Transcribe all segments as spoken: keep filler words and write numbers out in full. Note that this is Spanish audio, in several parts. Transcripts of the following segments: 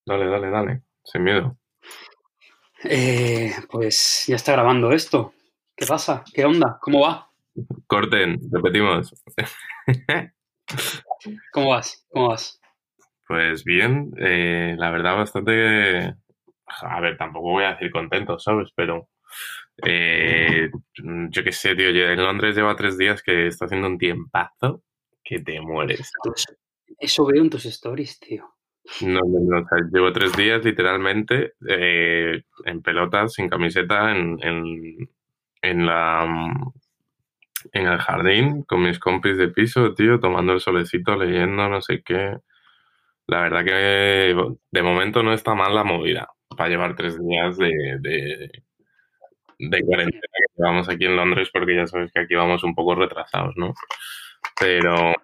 Dale, dale, dale. Sin miedo. Eh, pues ya está grabando esto. ¿Qué pasa? ¿Qué onda? ¿Cómo va? Corten, repetimos. ¿Cómo vas? ¿Cómo vas? Pues bien, eh, la verdad bastante... A ver, tampoco voy a decir contento, ¿sabes? Pero eh, yo qué sé, tío. yo- En Londres lleva tres días que está haciendo un tiempazo que te mueres. Pues eso veo en tus stories, tío. No, no, no, o sea, llevo tres días literalmente eh, en pelotas, sin camiseta, en, en, en la, en el jardín con mis compis de piso, tío, tomando el solecito, leyendo, no sé qué. La verdad que de momento no está mal la movida para llevar tres días de, de, de cuarentena que llevamos aquí en Londres, porque ya sabes que aquí vamos un poco retrasados, ¿no? Pero,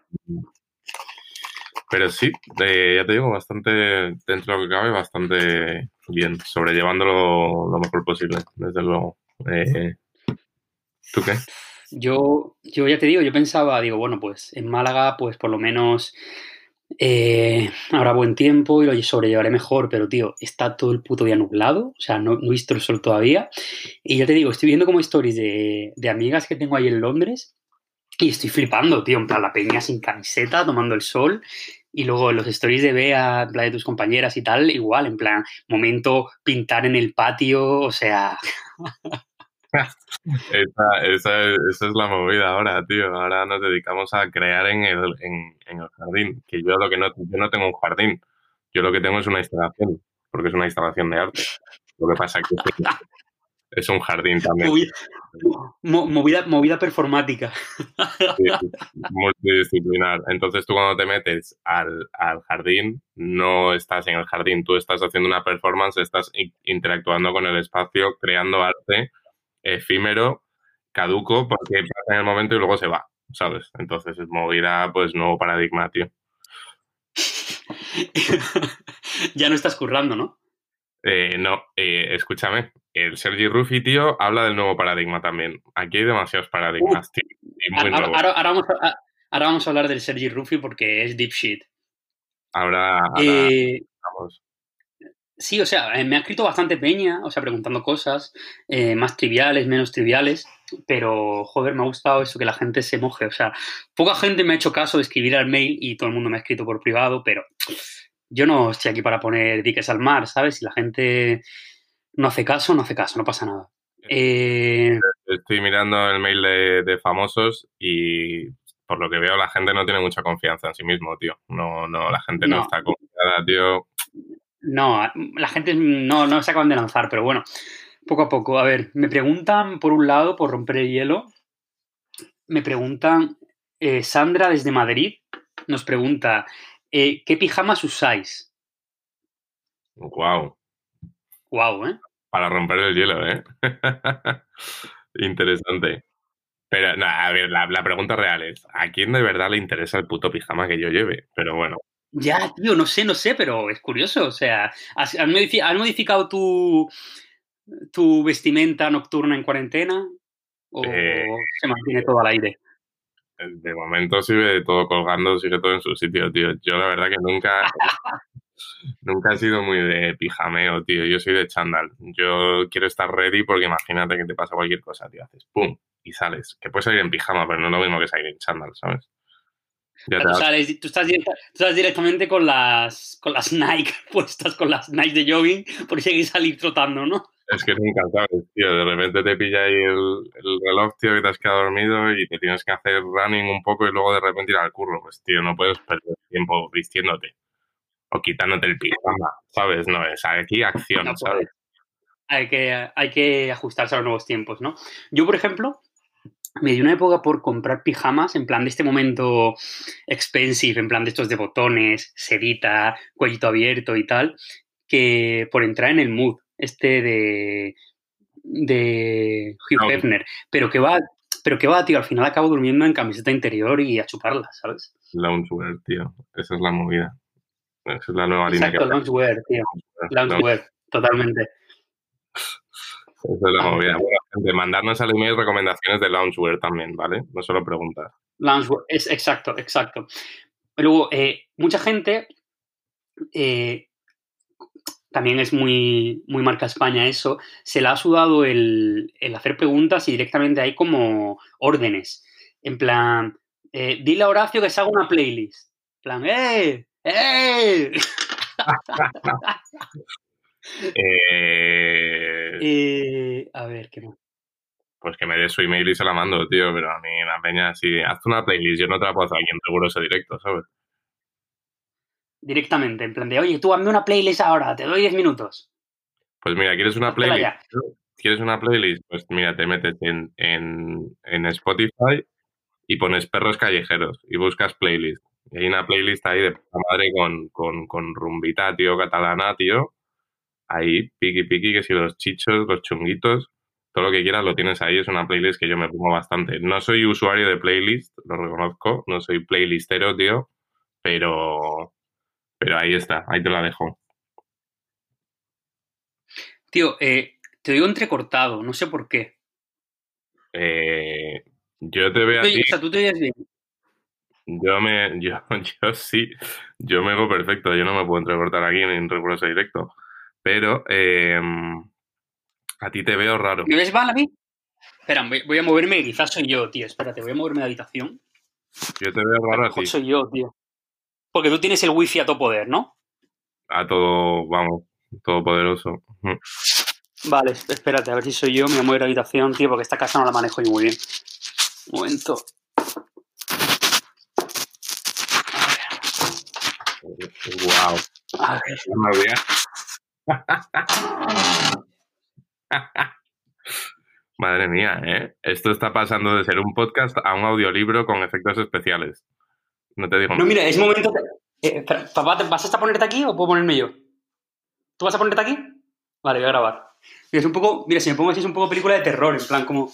pero sí, eh, ya te digo, bastante, dentro de lo que cabe, bastante bien, sobrellevándolo lo mejor posible, desde luego. Eh, ¿Tú qué? Yo, yo ya te digo, yo pensaba, digo, bueno, pues en Málaga, pues por lo menos eh, habrá buen tiempo y lo sobrellevaré mejor, pero tío, está todo el puto día nublado, o sea, no, no he visto el sol todavía. Y yo te digo, estoy viendo como stories de, de amigas que tengo ahí en Londres. Y estoy flipando, tío, en plan, la peña sin camiseta, tomando el sol. Y luego los stories de Bea, en plan de tus compañeras y tal, igual, en plan, momento pintar en el patio, o sea, Esa, esa, esa es la movida ahora, tío. Ahora nos dedicamos a crear en el, en, en el jardín. Que yo lo que no, yo no tengo un jardín. Yo lo que tengo es una instalación, porque es una instalación de arte. Lo que pasa es que es es un jardín también. movida, mo- movida, movida performática. Sí, multidisciplinar. Entonces tú cuando te metes al, al jardín, no estás en el jardín, tú estás haciendo una performance, estás i- interactuando con el espacio, creando arte efímero, caduco, porque pasa en el momento y luego se va, ¿sabes? Entonces es movida, pues nuevo paradigma, tío. Ya no estás currando, ¿no? Eh, no, eh, escúchame, el Sergi Rufi, tío, habla del nuevo paradigma también. Aquí hay demasiados Uh, paradigmas, tío, y muy ahora, nuevos. ahora- ahora vamos a, ahora vamos a hablar del Sergi Rufi porque es deep shit. Ahora, ahora, Eh, vamos. Sí, o sea, eh, me ha escrito bastante peña, o sea, preguntando cosas eh, más triviales, menos triviales, pero, joder, me ha gustado eso, que la gente se moje. O sea, poca gente me ha hecho caso de escribir al mail y todo el mundo me ha escrito por privado, pero yo no estoy aquí para poner diques al mar, ¿sabes? Si la gente no hace caso, no hace caso, no pasa nada. Eh, Estoy mirando el mail de, de famosos y por lo que veo la gente no tiene mucha confianza en sí mismo, tío. No, no, la gente no no, está confiada, tío. no, la gente no, no se acaban de lanzar, pero bueno, poco a poco. A ver, me preguntan, por un lado, por romper el hielo, me preguntan, eh, Sandra desde Madrid nos pregunta, eh, ¿qué pijamas usáis? Wow, Guau, ¿eh? para romper el hielo, ¿eh? Interesante. Pero, nada, a ver, la, la pregunta real es, ¿a quién de verdad le interesa el puto pijama que yo lleve? Pero bueno, Ya, tío, no sé, no sé, pero es curioso. O sea, ¿has, has modifi- has modificado tu, tu vestimenta nocturna en cuarentena eh, o se mantiene todo al aire? de momento sigue todo colgando, sigue todo en su sitio, tío. Yo la verdad que nunca, nunca he sido muy de pijameo, tío. Yo soy de chándal. Yo quiero estar ready porque imagínate que te pasa cualquier cosa, tío. Haces pum y sales. Que puedes salir en pijama, pero no es lo mismo que salir en chándal, ¿sabes? O Ya sea, te tú, das. sales, tú, estás directa- tú estás directamente con las, con las Nike puestas, con las Nike de jogging, por si hay que salir trotando, ¿no? Es que nunca sabes, tío. De repente te pilla ahí el, el reloj, tío, que te has quedado dormido y te tienes que hacer running un poco y luego de repente ir al curro. Pues, tío, no puedes perder tiempo vistiéndote o quitándote el pijama, ¿sabes? No, es aquí acción, No ¿sabes? puedes. Hay que, hay que ajustarse a los nuevos tiempos, ¿no? Yo, por ejemplo, me dio una época por comprar pijamas, en plan de este momento expensive, en plan de estos de botones, sedita, cuellito abierto y tal, que por entrar en el mood este de, de Hugh No, Hefner. Pero que va, pero que va, tío, al final acabo durmiendo en camiseta interior y a chuparla, ¿sabes? loungewear, tío. Esa es la movida. Esa es la nueva línea que Exacto, hace. loungewear, tío. Esa Loungewear, totalmente. es la movida. Bueno, gente, mandarnos al email recomendaciones de loungewear también, ¿vale? No solo preguntas. Loungewear, es exacto, exacto. Luego, eh, mucha gente eh, también es muy, muy marca España eso, se le ha sudado el, el hacer preguntas y directamente hay como órdenes. En plan, eh, dile a Horacio que se haga una playlist. En plan, ¡eh! ¡eh! Eh, Eh, a ver, ¿qué más? pues que me dé su email y se la mando, tío, pero a mí la peña, si hazte una playlist, yo no te la puedo hacer aquí en riguroso directo, ¿sabes? Directamente, en plan de, oye, tú hazme una playlist ahora, te doy diez minutos. Pues mira, ¿quieres una Háztela playlist? ya. ¿Quieres una playlist? Pues mira, te metes en, en, en Spotify y pones perros callejeros y buscas playlist. Y hay una playlist ahí de puta madre con, con, con rumbita, tío, catalana, tío. Ahí, piqui piqui, que si los chichos, los chunguitos, todo lo que quieras lo tienes ahí. Es una playlist que yo me pongo bastante. No soy usuario de playlist, lo reconozco. No soy playlistero, tío. Pero, pero ahí está, ahí te la dejo. Tío, eh, te digo entrecortado, no sé por qué. Eh, yo te veo a ti. Oye, o sea, tú te oyes bien. Yo me, yo, yo sí, yo me hago perfecto, yo no me puedo entrecortar aquí en riguroso directo, pero eh, a ti te veo raro. ¿Me ves mal a mí? Espera, voy, voy a moverme, quizás soy yo, tío. Espérate, voy a moverme de habitación. Yo te veo A lo raro a mejor ti, soy yo, tío. Porque tú tienes el wifi a todo poder, ¿no? a todo, vamos, todopoderoso. Ujú. Vale, espérate, a ver si soy yo. Me voy a mover de habitación, tío, porque esta casa no la manejo yo muy bien. Un momento. Guau, A ver. no había- Madre mía, ¿eh? Esto está pasando de ser un podcast a un audiolibro con efectos especiales. No te digo No, más. mira, es momento. de- eh, espera, papá, ¿te- ¿vas a ponerte aquí o puedo ponerme yo? ¿Tú vas a ponerte aquí? Vale, voy a grabar. Mira, es un poco. Mira, si me pongo así es un poco película de terror, en plan como.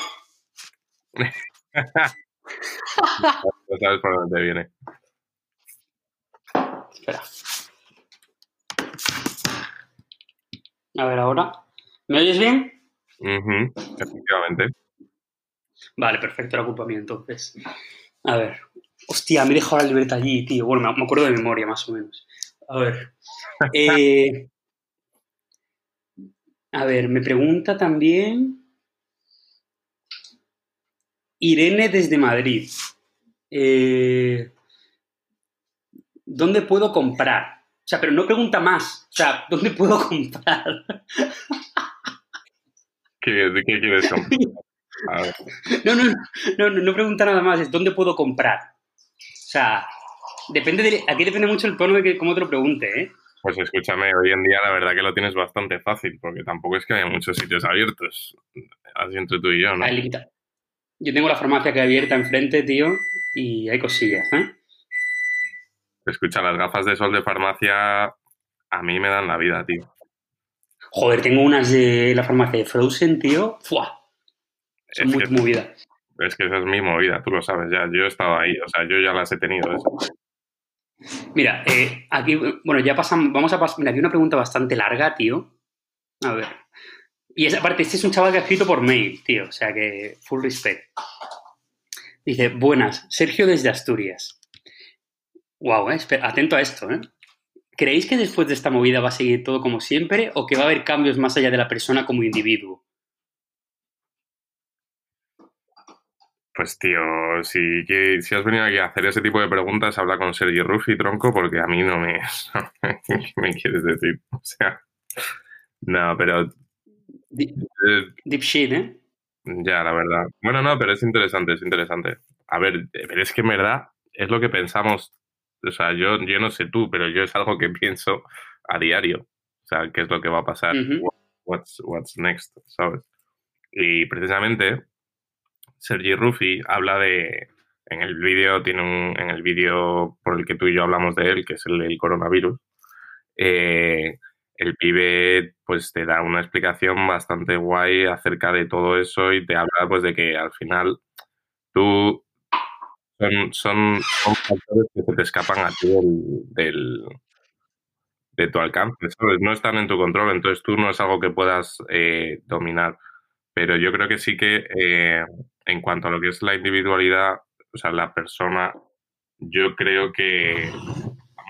No sabes por dónde te viene. Espera. A ver, ahora. ¿Me oyes bien? Ujú, efectivamente. Vale, perfecto, la culpa mía entonces. A ver. Hostia, me he dejado la libreta allí, tío. Bueno, me, me acuerdo de memoria, más o menos. A ver. Eh, a ver, me pregunta también Irene desde Madrid. Eh, ¿Dónde puedo comprar? O sea, pero no pregunta más. O sea, ¿dónde puedo comprar? ¿Qué, de qué quieres comprar? A ver. No, no, no, no, no pregunta nada más. Es ¿dónde puedo comprar? O sea, depende de, aquí depende mucho el tono de que, cómo te lo pregunte, ¿eh? Pues escúchame, hoy en día la verdad que lo tienes bastante fácil, porque tampoco es que haya muchos sitios abiertos, así entre tú y yo, A ¿no? ver, Liquita, yo tengo la farmacia que hay abierta enfrente, tío, y hay cosillas, ¿eh? Escucha, las gafas de sol de farmacia a mí me dan la vida, tío. Joder, tengo unas de la farmacia de Frozen, tío. ¡Fua! Son Es muy que, movidas. es que esa es mi movida, tú lo sabes ya, yo he estado ahí, o sea, yo ya las he tenido eso. Mira, eh, aquí, bueno, ya pasamos, vamos a pasar, mira, aquí una pregunta bastante larga, tío. A ver. Y esa parte, este es un chaval que ha escrito por mail, tío, o sea que full respect. Dice, buenas, Sergio desde Asturias. Wow, eh, espera, atento a esto, ¿eh? ¿Creéis que después de esta movida va a seguir todo como siempre o que va a haber cambios más allá de la persona como individuo? Pues tío, si, que- si has venido aquí a hacer ese tipo de preguntas, habla con Sergi Ruffi, tronco, porque a mí no me... ¿Qué me quieres decir? O sea, no, pero... Deep, eh, deep shit, ¿eh? Ya, la verdad. Bueno, no, pero es interesante, es interesante. A ver, eh, pero es que en verdad es lo que pensamos. O sea, yo, yo no sé tú, pero yo es algo que pienso a diario. O sea, qué es lo que va a pasar. Ujú. What- What's, what's next, ¿sabes? Y precisamente Sergi Ruffi habla de, en el vídeo, tiene un, en el vídeo por el que tú y yo hablamos de él, que es el del coronavirus, eh, el pibe pues te da una explicación bastante guay acerca de todo eso y te habla pues de que al final tú son, son, son factores que se te escapan a ti del, del- de tu alcance, ¿sabes? No están en tu control, entonces tú no es algo que puedas eh, dominar. Pero yo creo que sí que eh, en cuanto a lo que es la individualidad, o sea, la persona, yo creo que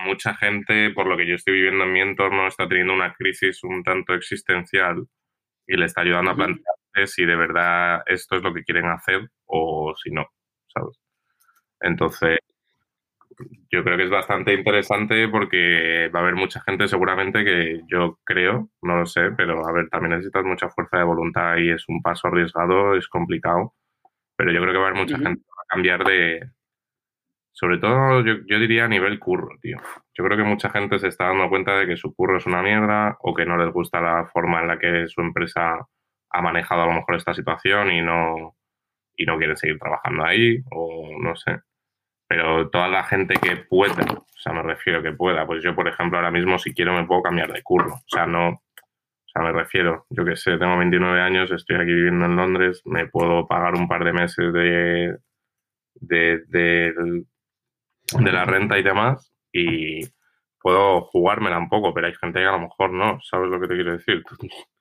mucha gente, por lo que yo estoy viviendo en mi entorno, está teniendo una crisis un tanto existencial y le está ayudando a Ujú. plantearse si de verdad esto es lo que quieren hacer o si no, ¿sabes? Entonces, yo creo que es bastante interesante porque va a haber mucha gente seguramente que yo creo, no lo sé, pero a ver, también necesitas mucha fuerza de voluntad y es un paso arriesgado, es complicado, pero yo creo que va a haber mucha Ujú. gente que va a cambiar de, sobre todo yo, yo diría a nivel curro, tío. Yo creo que mucha gente se está dando cuenta de que su curro es una mierda o que no les gusta la forma en la que su empresa ha manejado a lo mejor esta situación y no, y no quieren seguir trabajando ahí o no sé. Pero toda la gente que pueda, o sea, me refiero que pueda, pues yo, por ejemplo, ahora mismo si quiero me puedo cambiar de curro. O sea, no, o sea, me refiero, yo que sé, tengo veintinueve años, estoy aquí viviendo en Londres, me puedo pagar un par de meses de, de, de, de la renta y demás y puedo jugármela un poco, pero hay gente que a lo mejor no, ¿sabes lo que te quiero decir? Tú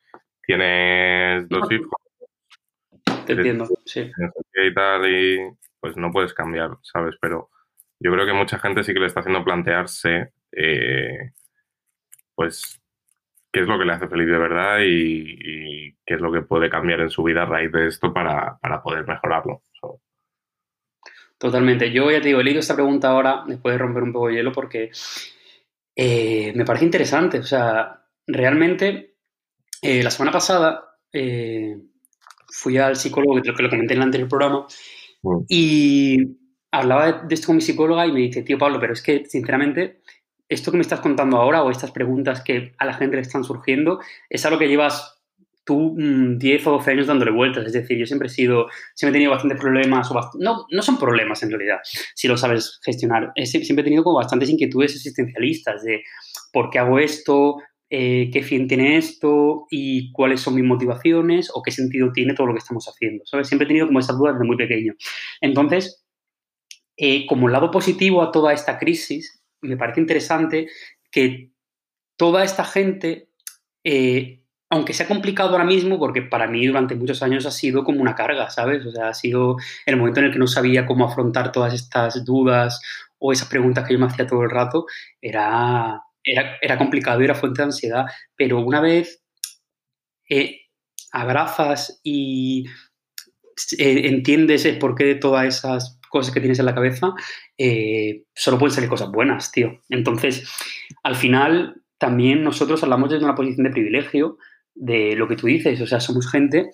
tienes dos hijos, Te tres entiendo, hijos sí. no sé qué y tal, y pues no puedes cambiar, ¿sabes? Pero yo creo que mucha gente sí que le está haciendo plantearse, eh, pues, qué es lo que le hace feliz de verdad y, y qué es lo que puede cambiar en su vida a raíz de esto para, para poder mejorarlo. So, Totalmente. Yo ya te digo, he leído esta pregunta ahora, después de romper un poco el hielo, porque eh, me parece interesante. O sea, realmente, eh, la semana pasada eh, fui al psicólogo, que lo, que lo comenté en el anterior programa, mm, y hablaba de, de esto con mi psicóloga y me dice, tío Pablo, pero es que, sinceramente, esto que me estás contando ahora o estas preguntas que a la gente le están surgiendo es algo que llevas tú mm, diez o doce años dándole vueltas. Es decir, yo siempre he sido, siempre he tenido bastantes problemas, o bast- no, no son problemas en realidad, si lo sabes gestionar. He sie- siempre he tenido como bastantes inquietudes existencialistas de por qué hago esto, eh, qué fin tiene esto y cuáles son mis motivaciones o qué sentido tiene todo lo que estamos haciendo, ¿sabes? Siempre he tenido como esas dudas desde muy pequeño. Entonces, eh, como lado positivo a toda esta crisis, me parece interesante que toda esta gente, eh, aunque sea complicado ahora mismo, porque para mí durante muchos años ha sido como una carga, ¿sabes? O sea, ha sido el momento en el que no sabía cómo afrontar todas estas dudas o esas preguntas que yo me hacía todo el rato, era, era, era complicado y era fuente de ansiedad. Pero una vez eh, abrazas y eh, entiendes el porqué de todas esas cosas que tienes en la cabeza, eh, solo pueden salir cosas buenas, tío. Entonces, al final, también nosotros hablamos desde una posición de privilegio de lo que tú dices. O sea, somos gente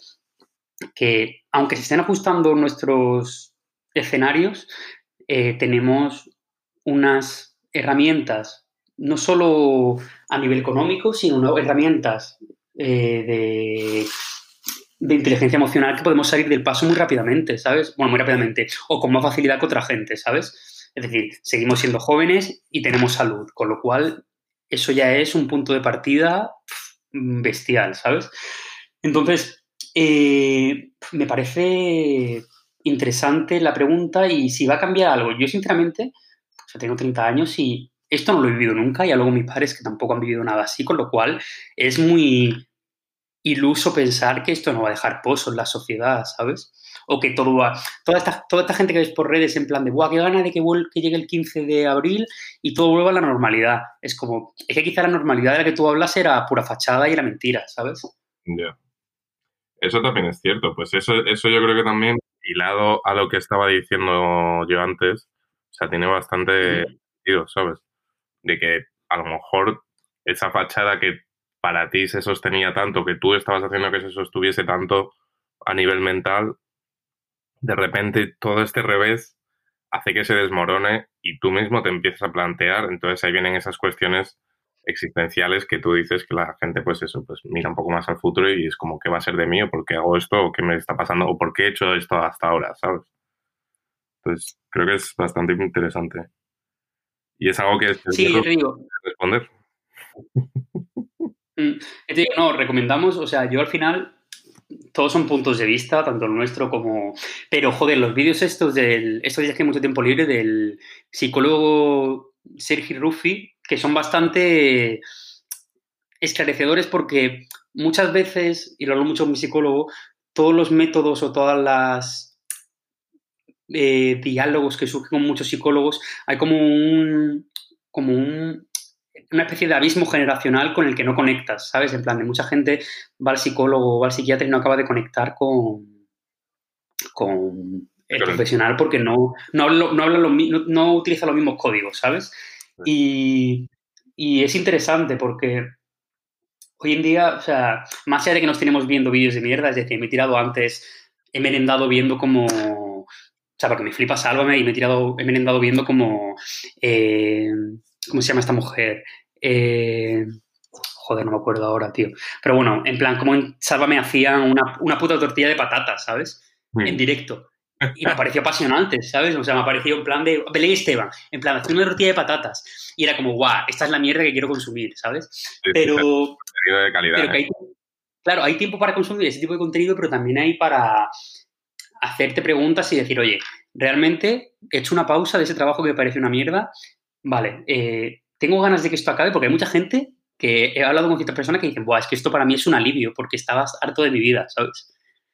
que, aunque se estén ajustando nuestros escenarios, eh, tenemos unas herramientas, no solo a nivel económico, sino herramientas eh, de de inteligencia emocional que podemos salir del paso muy rápidamente, ¿sabes? Bueno, muy rápidamente, o con más facilidad que otra gente, ¿sabes? Es decir, seguimos siendo jóvenes y tenemos salud, con lo cual eso ya es un punto de partida bestial, ¿sabes? Entonces, eh, me parece interesante la pregunta y si va a cambiar algo. Yo, sinceramente, o sea, tengo treinta años y esto no lo he vivido nunca y luego mis padres que tampoco han vivido nada así, con lo cual es muy iluso pensar que esto no va a dejar pozo en la sociedad, ¿sabes? O que todo va... Toda esta, toda esta gente que ves por redes en plan de, ¡buah, qué gana de que, vuel- que llegue el quince de abril y todo vuelva a la normalidad! Es como, es que quizá la normalidad de la que tú hablas era pura fachada y era mentira, ¿sabes? ya. Eso también es cierto, pues eso, eso yo creo que también, hilado a lo que estaba diciendo yo antes, o sea, tiene bastante Ujú. sentido, ¿sabes? De que a lo mejor esa fachada que para ti se sostenía tanto, que tú estabas haciendo que se sostuviese tanto a nivel mental, de repente todo este revés hace que se desmorone y tú mismo te empiezas a plantear, entonces ahí vienen esas cuestiones existenciales que tú dices que la gente pues eso, pues mira un poco más al futuro y es como qué va a ser de mí o por qué hago esto o qué me está pasando o por qué he hecho esto hasta ahora, ¿sabes? Entonces creo que es bastante interesante y es algo que es Sí, yo yo te digo, responder. mm, yo te digo, no, recomendamos, o sea, yo al final, todos son puntos de vista, tanto el nuestro como... Pero, joder, los vídeos estos del... Estos días que hay mucho tiempo libre del psicólogo Sergi Ruffi, que son bastante esclarecedores porque muchas veces, y lo hablo mucho con mi psicólogo, todos los métodos o todas las eh, diálogos que surgen con muchos psicólogos, hay como un, como un, una especie de abismo generacional con el que no conectas, ¿sabes? En plan, de mucha gente va al psicólogo o va al psiquiatra y no acaba de conectar con, con el Con el- profesional porque no, no, habla- no, habla los mi- no, no utiliza los mismos códigos, ¿sabes? Y, y es interesante porque hoy en día, o sea, más allá de que nos tenemos viendo vídeos de mierda, es decir, me he tirado antes, he merendado viendo como... O sea, porque me flipa Sálvame y me he tirado, he merendado viendo como... eh, ¿cómo se llama esta mujer? Eh, joder, no me acuerdo ahora, tío. Pero bueno, en plan, como en Sálvame hacían una, una puta tortilla de patatas, ¿sabes? En Mm. directo. Y me pareció apasionante, ¿sabes? O sea, me pareció en plan de... Belén Esteban, en plan, hacer una tortilla de patatas. Y era como, guau, esta es la mierda que quiero consumir, ¿sabes? Sí, sí, sí, Pero contenido de pero calidad, que ¿eh? hay, claro, hay tiempo para consumir ese tipo de contenido, pero también hay para hacerte preguntas y decir, oye, ¿realmente he hecho una pausa de ese trabajo que me parece una mierda? Vale, eh, tengo ganas de que esto acabe porque hay mucha gente que he hablado con ciertas personas que dicen, Buah, es que esto para mí es un alivio porque estabas harto de mi vida, ¿sabes?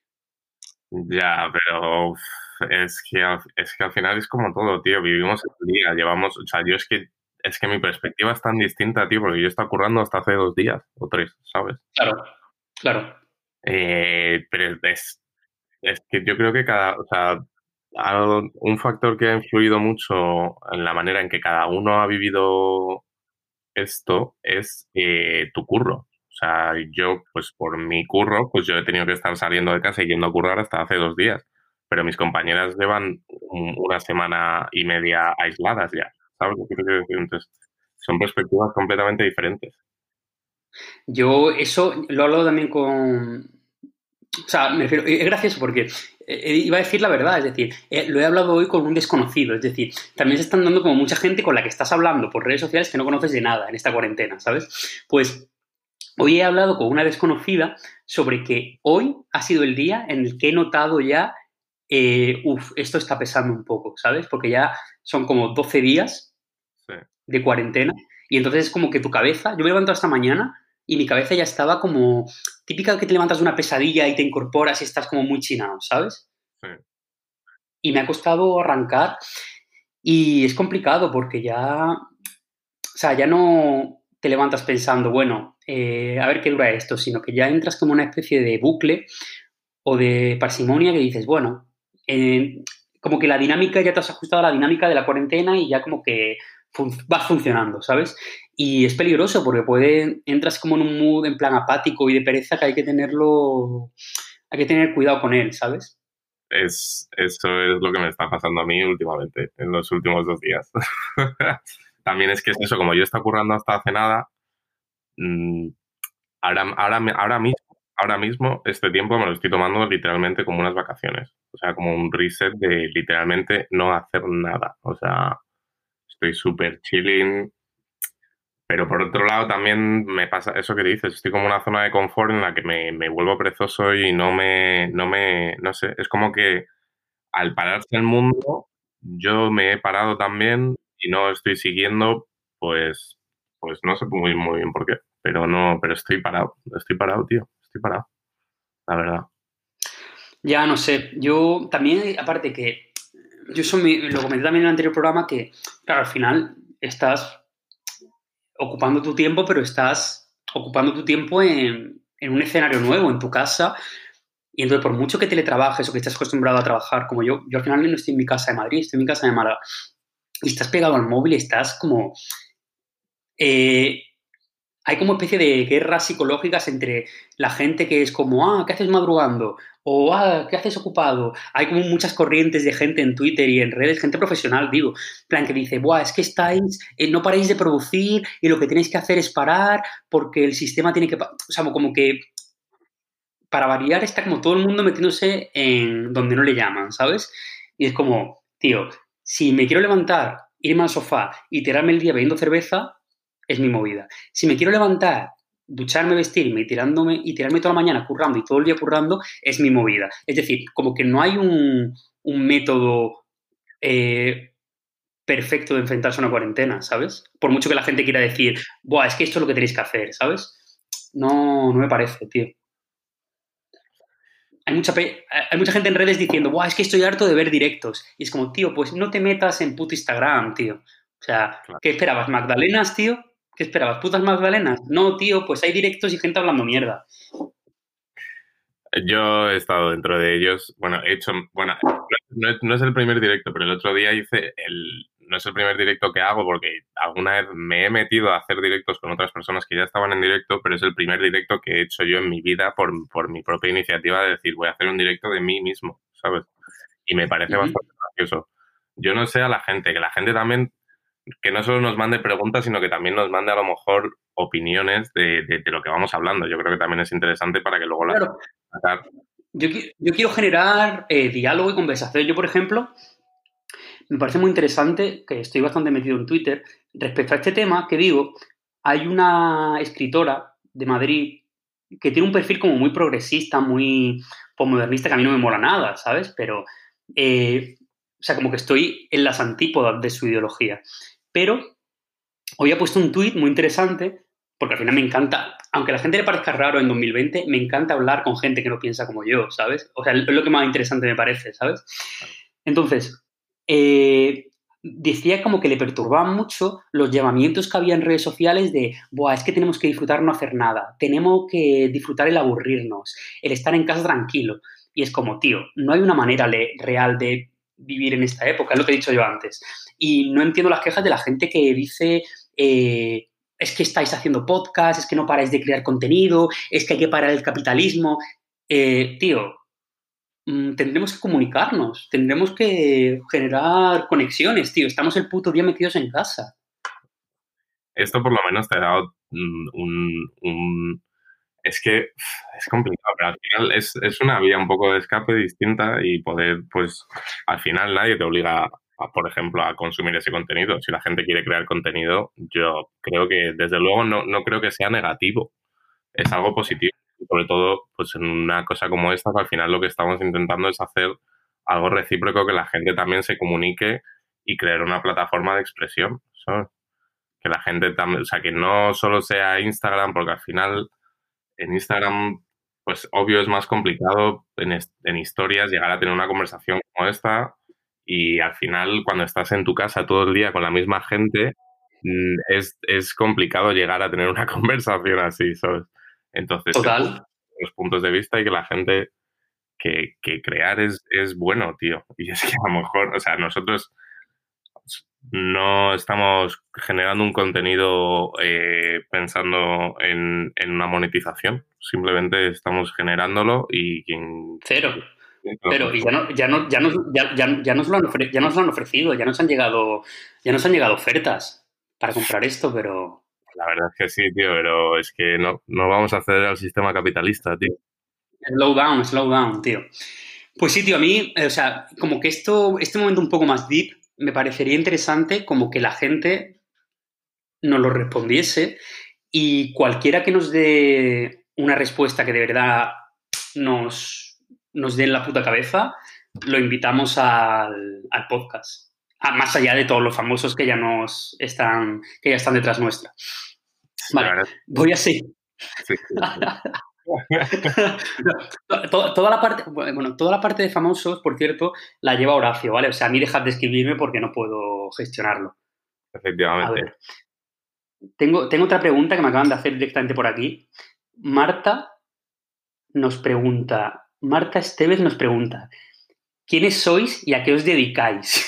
Ya, pero uf, es que, al- es que al final es como todo, tío. Vivimos el día, llevamos, o sea, yo es que, es que mi perspectiva es tan distinta, tío, porque yo estaba currando hasta hace dos días o tres, ¿sabes? Claro, claro. Eh, pero es, es que yo creo que cada, o sea, algo- un factor que ha influido mucho en la manera en que cada uno ha vivido esto es eh, tu curro. O sea, yo, pues por mi curro, pues yo he tenido que estar saliendo de casa y yendo a currar hasta hace dos días. Pero mis compañeras llevan un- una semana y media aisladas ya. ¿Sabes lo que te quiero decir? Entonces, son perspectivas completamente diferentes. Yo eso lo he hablado también con... O sea, me refiero, es gracioso porque eh, iba a decir la verdad, es decir, eh, lo he hablado hoy con un desconocido, es decir, también se están dando como mucha gente con la que estás hablando por redes sociales que no conoces de nada en esta cuarentena, ¿sabes? Pues hoy he hablado con una desconocida sobre que hoy ha sido el día en el que he notado ya, eh, uff, esto está pesando un poco, ¿sabes? Porque ya son como doce días Sí. de cuarentena y entonces es como que tu cabeza, yo me he levantado esta mañana y mi cabeza ya estaba como típica que te levantas de una pesadilla y te incorporas y estás como muy chinado, ¿sabes? Sí. Y me ha costado arrancar y es complicado porque ya, o sea, ya no te levantas pensando, bueno, eh, a ver qué dura esto, sino que ya entras como una especie de bucle o de parsimonia que dices, bueno, eh, como que la dinámica, ya te has ajustado a la dinámica de la cuarentena y ya como que fun vas funcionando, ¿sabes? Y es peligroso porque puede, entras como en un mood en plan apático y de pereza que hay que tenerlo, hay que tener cuidado con él, ¿sabes? Es, eso es lo que me está pasando a mí últimamente, en los últimos dos días. También es que es eso, como yo estaba currando hasta hace nada, mm, ahora, ahora, me- ahora mismo, ahora mismo, este tiempo me lo estoy tomando literalmente como unas vacaciones. O sea, como un reset de literalmente no hacer nada. O sea, estoy súper chilling. Pero por otro lado también me pasa eso que dices, estoy como en una zona de confort en la que me, me vuelvo perezoso y no me, no me, no sé, es como que al pararse el mundo, yo me he parado también y no estoy siguiendo, pues, pues no sé muy, muy bien por qué, pero no, pero estoy parado, estoy parado, tío, estoy parado, la verdad. Ya no sé, yo también, aparte que, yo eso me- lo comenté también en el anterior programa, que, claro, al final estás ocupando tu tiempo, pero estás ocupando tu tiempo en, en un escenario nuevo, en tu casa. Y entonces, por mucho que teletrabajes o que estés acostumbrado a trabajar como yo, yo al final no estoy en mi casa de Madrid, estoy en mi casa de Málaga. Y estás pegado al móvil y estás como... eh, hay como especie de guerras psicológicas entre la gente que es como, ah, ¿qué haces madrugando? O, ah, ¿qué haces ocupado? Hay como muchas corrientes de gente en Twitter y en redes, gente profesional, digo, en plan que dice, buah, es que estáis, eh, no paráis de producir y lo que tenéis que hacer es parar porque el sistema tiene que... pa-". O sea, como que para variar está como todo el mundo metiéndose en donde no le llaman, ¿sabes? Y es como, tío, si me quiero levantar, irme al sofá y tirarme el día bebiendo cerveza, es mi movida. Si me quiero levantar, ducharme, vestirme y, tirándome, y tirarme toda la mañana currando y todo el día currando, es mi movida. Es decir, como que no hay un, un método eh, perfecto de enfrentarse a una cuarentena, ¿sabes? Por mucho que la gente quiera decir, buah, es que esto es lo que tenéis que hacer, ¿sabes? No, no me parece, tío. Hay mucha, pe- hay mucha gente en redes diciendo, Buah, es que estoy harto de ver directos. Y es como, tío, pues no te metas en puto Instagram, tío. O sea, Claro. ¿qué esperabas? ¿Magdalenas, tío? ¿Qué esperabas? ¿Putas magdalenas? No, tío, pues hay directos y gente hablando mierda. Yo he estado dentro de ellos. Bueno, he hecho. Bueno, no es, no es el primer directo, pero el otro día hice el. No es el primer directo que hago porque alguna vez me he metido a hacer directos con otras personas que ya estaban en directo, pero es el primer directo que he hecho yo en mi vida por, por mi propia iniciativa de decir, voy a hacer un directo de mí mismo, ¿sabes? Y me parece Ujú. bastante gracioso. Yo no sé a la gente, que la gente también, que no solo nos mande preguntas, sino que también nos mande a lo mejor opiniones de, de, de lo que vamos hablando. Yo creo que también es interesante para que luego la Claro, sacar. yo, qui- yo quiero generar eh, diálogo y conversación. Yo, por ejemplo, me parece muy interesante, que estoy bastante metido en Twitter, respecto a este tema, que digo, hay una escritora de Madrid que tiene un perfil como muy progresista, muy postmodernista, que a mí no me mola nada, ¿sabes? Pero, eh, o sea, como que estoy en las antípodas de su ideología. Pero hoy ha puesto un tuit muy interesante, porque al final me encanta, aunque a la gente le parezca raro en dos mil veinte, me encanta hablar con gente que no piensa como yo, ¿sabes? O sea, es lo que más interesante me parece, ¿sabes? Entonces, eh, decía como que le perturbaban mucho los llamamientos que había en redes sociales de, Buah, es que tenemos que disfrutar no hacer nada, tenemos que disfrutar el aburrirnos, el estar en casa tranquilo. Y es como, tío, no hay una manera le- real de vivir en esta época, es lo que he dicho yo antes. Y no entiendo las quejas de la gente que dice, eh, es que estáis haciendo podcast, es que no paráis de crear contenido, es que hay que parar el capitalismo. Eh, tío, mm, tendremos que comunicarnos, tendremos que generar conexiones, tío. Estamos el puto día metidos en casa. Esto por lo menos te ha dado mm, un, un- Es que uf, es complicado, pero al final es, es una vía un poco de escape distinta y poder, pues, al final nadie te obliga, a, por ejemplo, a consumir ese contenido. Si la gente quiere crear contenido, yo creo que, desde luego, no, no creo que sea negativo. Es algo positivo. Y sobre todo, pues, en una cosa como esta, que al final lo que estamos intentando es hacer algo recíproco, que la gente también se comunique y crear una plataforma de expresión, ¿sabes? Que la gente también, o sea, que no solo sea Instagram, porque al final en Instagram, pues obvio es más complicado en, est- en historias llegar a tener una conversación como esta, y al final cuando estás en tu casa todo el día con la misma gente, mm, es, es complicado llegar a tener una conversación así, ¿sabes? Entonces, el pu- Total. los puntos de vista y que la gente, que, que crear es, es bueno, tío. Y es que a lo mejor, o sea, nosotros no estamos generando un contenido eh, pensando en, en una monetización. Simplemente estamos generándolo y quien, Cero. quien lo Pero y ya consume. no, ya no, ya nos, ya, ya- ya nos lo han ofre- ya nos lo han ofrecido, ya nos han llegado, ya nos han llegado ofertas para comprar esto, pero La verdad es que sí, tío, pero es que no, no vamos a acceder al sistema capitalista, tío. slow down, slow down, tío. Pues sí, tío, a mí, eh, o sea, como que esto, este momento un poco más deep, me parecería interesante como que la gente nos lo respondiese y cualquiera que nos dé una respuesta que de verdad nos, nos dé en la puta cabeza, lo invitamos al, al podcast. Ah, más allá de todos los famosos que ya nos están, que ya están detrás nuestra. La Vale, verdad, voy a seguir. sí, sí, sí. To- toda la parte, bueno, toda la parte de famosos, por cierto, la lleva Horacio, ¿vale? O sea, a mí dejad de escribirme porque no puedo gestionarlo. A Efectivamente. ver, tengo, tengo otra pregunta que me acaban de hacer directamente por aquí. Marta nos pregunta, Marta Esteves nos pregunta, ¿quiénes sois y a qué os dedicáis?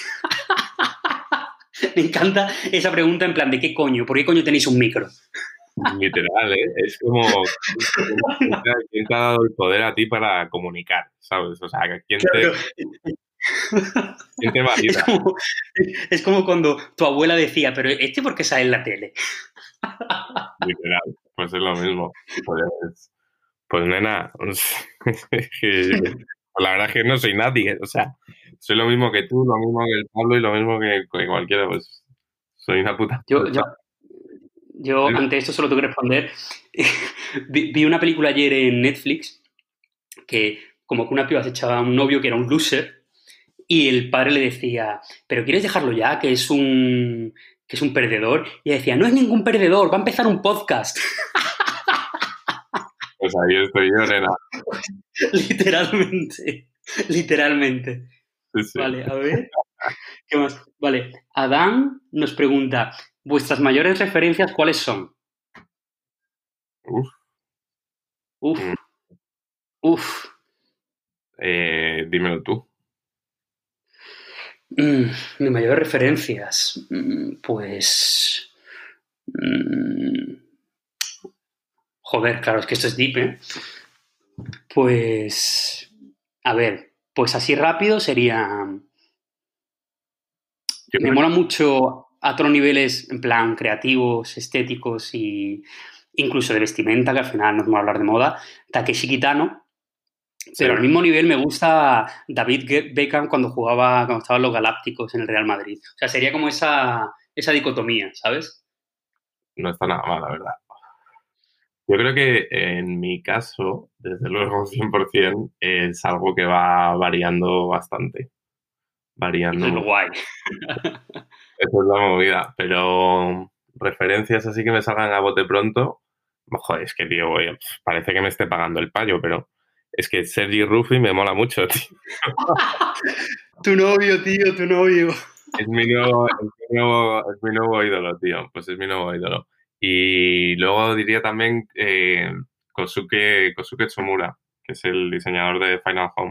Me encanta esa pregunta en plan de ¿qué coño? ¿Por qué coño tenéis un micro? Literal, ¿eh? Es como, ¿quién te, quién te ha dado el poder a ti para comunicar? ¿Sabes? O sea, ¿quién te, Claro, quién te es valida? como, es como cuando tu abuela decía, pero ¿este por qué sale en la tele? Literal, pues es lo mismo. Pues, pues nena, es que yo qué sé. Pues la verdad es que no soy nadie, o sea, soy lo mismo que tú, lo mismo que el Pablo y lo mismo que, que cualquiera, pues soy una puta Yo, yo, persona. yo ante esto solo tengo que responder. vi, vi una película ayer en Netflix que como que una piba se echaba a un novio que era un loser y el padre le decía, pero ¿quieres dejarlo ya? Que es un, que es un perdedor. Y ella decía, no es ningún perdedor, va a empezar un podcast. Pues ahí estoy yo, nena. Literalmente. Literalmente. Sí, sí. Vale, a ver. ¿Qué más? Vale, Adán nos pregunta, ¿vuestras mayores referencias cuáles son? Uf. Uf, Mm, uf. eh, dímelo tú. Mm, mis mayores referencias, mm, pues... mm, joder, claro, es que esto es deep, ¿eh? Pues... A ver, pues así rápido sería... Yo Me creo mola mucho a otros niveles, en plan creativos, estéticos y incluso de vestimenta, que al final no vamos a hablar de moda, Takeshi Kitano, que pero sí, al mismo nivel me gusta David Ge- Beckham cuando jugaba, cuando estaban los Galácticos en el Real Madrid. O sea, sería como esa, esa dicotomía, ¿sabes? no está nada mal, la verdad. Yo creo que en mi caso, desde luego, cien por ciento, es algo que va variando bastante. Variando Eso es lo mucho. guay. Eso es la movida. Pero referencias así que me salgan a bote pronto. Joder, es que, tío, oye, pf, parece que me esté pagando el payo, pero es que Sergi Ruffi me mola mucho, tío. Tu novio, tío, tu novio. Es mi nuevo, es mi nuevo, es mi nuevo ídolo, tío. Pues es mi nuevo ídolo. Y luego diría también eh, Kosuke, Kosuke Tsumura, que es el diseñador de Final Home.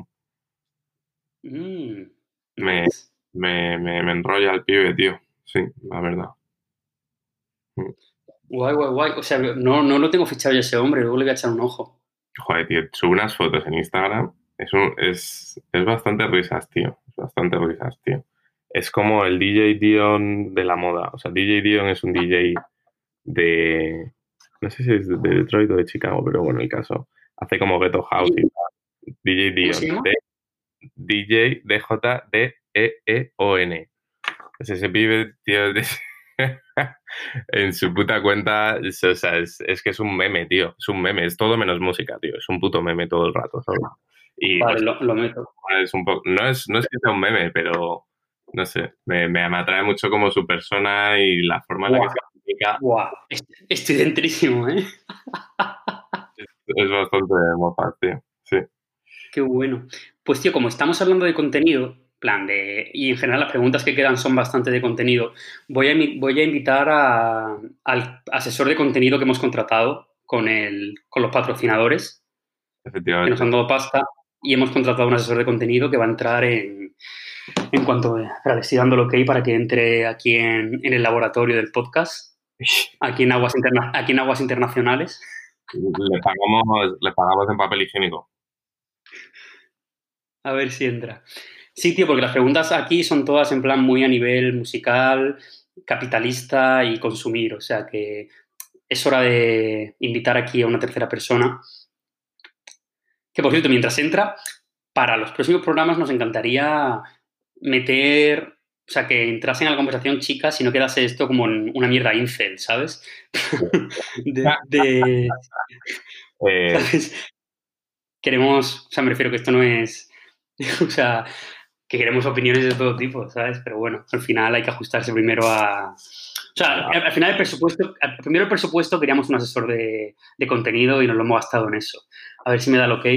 Mm, Me, nice. me, me, me enrolla el pibe, tío. Sí, la verdad. Mm. Guay, guay, guay. O sea, no, no lo tengo fichado yo ese hombre, luego le voy a echar un ojo. Joder, tío, sube unas fotos en Instagram. Es, un, es, es bastante risas, tío. Es bastante risas, tío. Es como el D J Dion de la moda. O sea, D J Dion es un D J de... No sé si es de Detroit o de Chicago, pero bueno, el caso. Hace como Ghetto House y ¿Y tal. D J cómo se Dion. llama? De, D J D J D E E O N. Pues ese pibe, tío, de- en su puta cuenta, es, o sea, es, es que es un meme, tío. Es un meme, es todo menos música, tío. Es un puto meme todo el rato, ¿sabes? Y no Vale, sé, lo, lo meto. es un poco, no es, no es que sea un meme, pero no sé, me, me, me atrae mucho como su persona y la forma en la que Buah, se comunica buah. Est- Estoy dentrísimo, ¿eh? es, es bastante mofaz, tío. Sí. Qué bueno. Pues tío, como estamos hablando de contenido, plan de, y en general las preguntas que quedan son bastante de contenido, voy a, imi- voy a invitar a- al asesor de contenido que hemos contratado con, el, con los patrocinadores, que nos Efectivamente. han dado pasta, y hemos contratado a un asesor de contenido que va a entrar en, en cuanto... Espera, le estoy dando el ok para que entre aquí en, en el laboratorio del podcast, aquí en Aguas, Interna- aquí en Aguas Internacionales. Le pagamos, le pagamos en papel higiénico. A ver si entra. Sí, tío, porque las preguntas aquí son todas en plan muy a nivel musical, capitalista y consumir. O sea que es hora de invitar aquí a una tercera persona. Que por cierto, mientras entra, para los próximos programas nos encantaría meter, o sea, que entrasen a la conversación chicas y no quedase esto como en una mierda incel, ¿sabes? De, de- Eh, ¿sabes? Queremos, o sea, me refiero que esto no es, o sea, que queremos opiniones de todo tipo, ¿sabes? Pero bueno, al final hay que ajustarse primero a... O sea, al final el presupuesto, primero el presupuesto queríamos un asesor de, de contenido y nos lo hemos gastado en eso. A ver si me da el ok.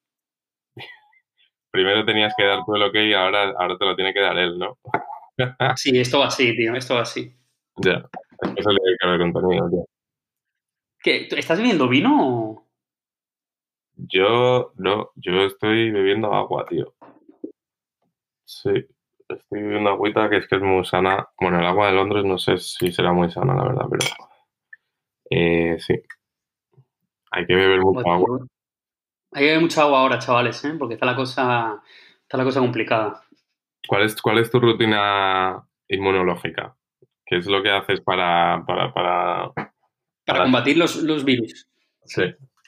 primero tenías que dar tú el ok y ahora, ahora te lo tiene que dar él, ¿no? Sí, esto va así, tío, esto va así. Ya, eso le hay que haber contenido, tío. ¿Qué? ¿Tú ¿Estás bebiendo vino o...? Yo, no, yo estoy bebiendo agua, tío. Sí, estoy bebiendo agüita que es que es muy sana. Bueno, el agua de Londres no sé si será muy sana, la verdad, pero eh, sí, hay que beber mucho Buah, agua. tío, hay que beber mucha agua ahora, chavales, ¿eh? Porque está la cosa, está la cosa complicada. ¿Cuál es, cuál es tu rutina inmunológica? ¿Qué es lo que haces para, para, para, Para para... combatir los, los virus. Sí,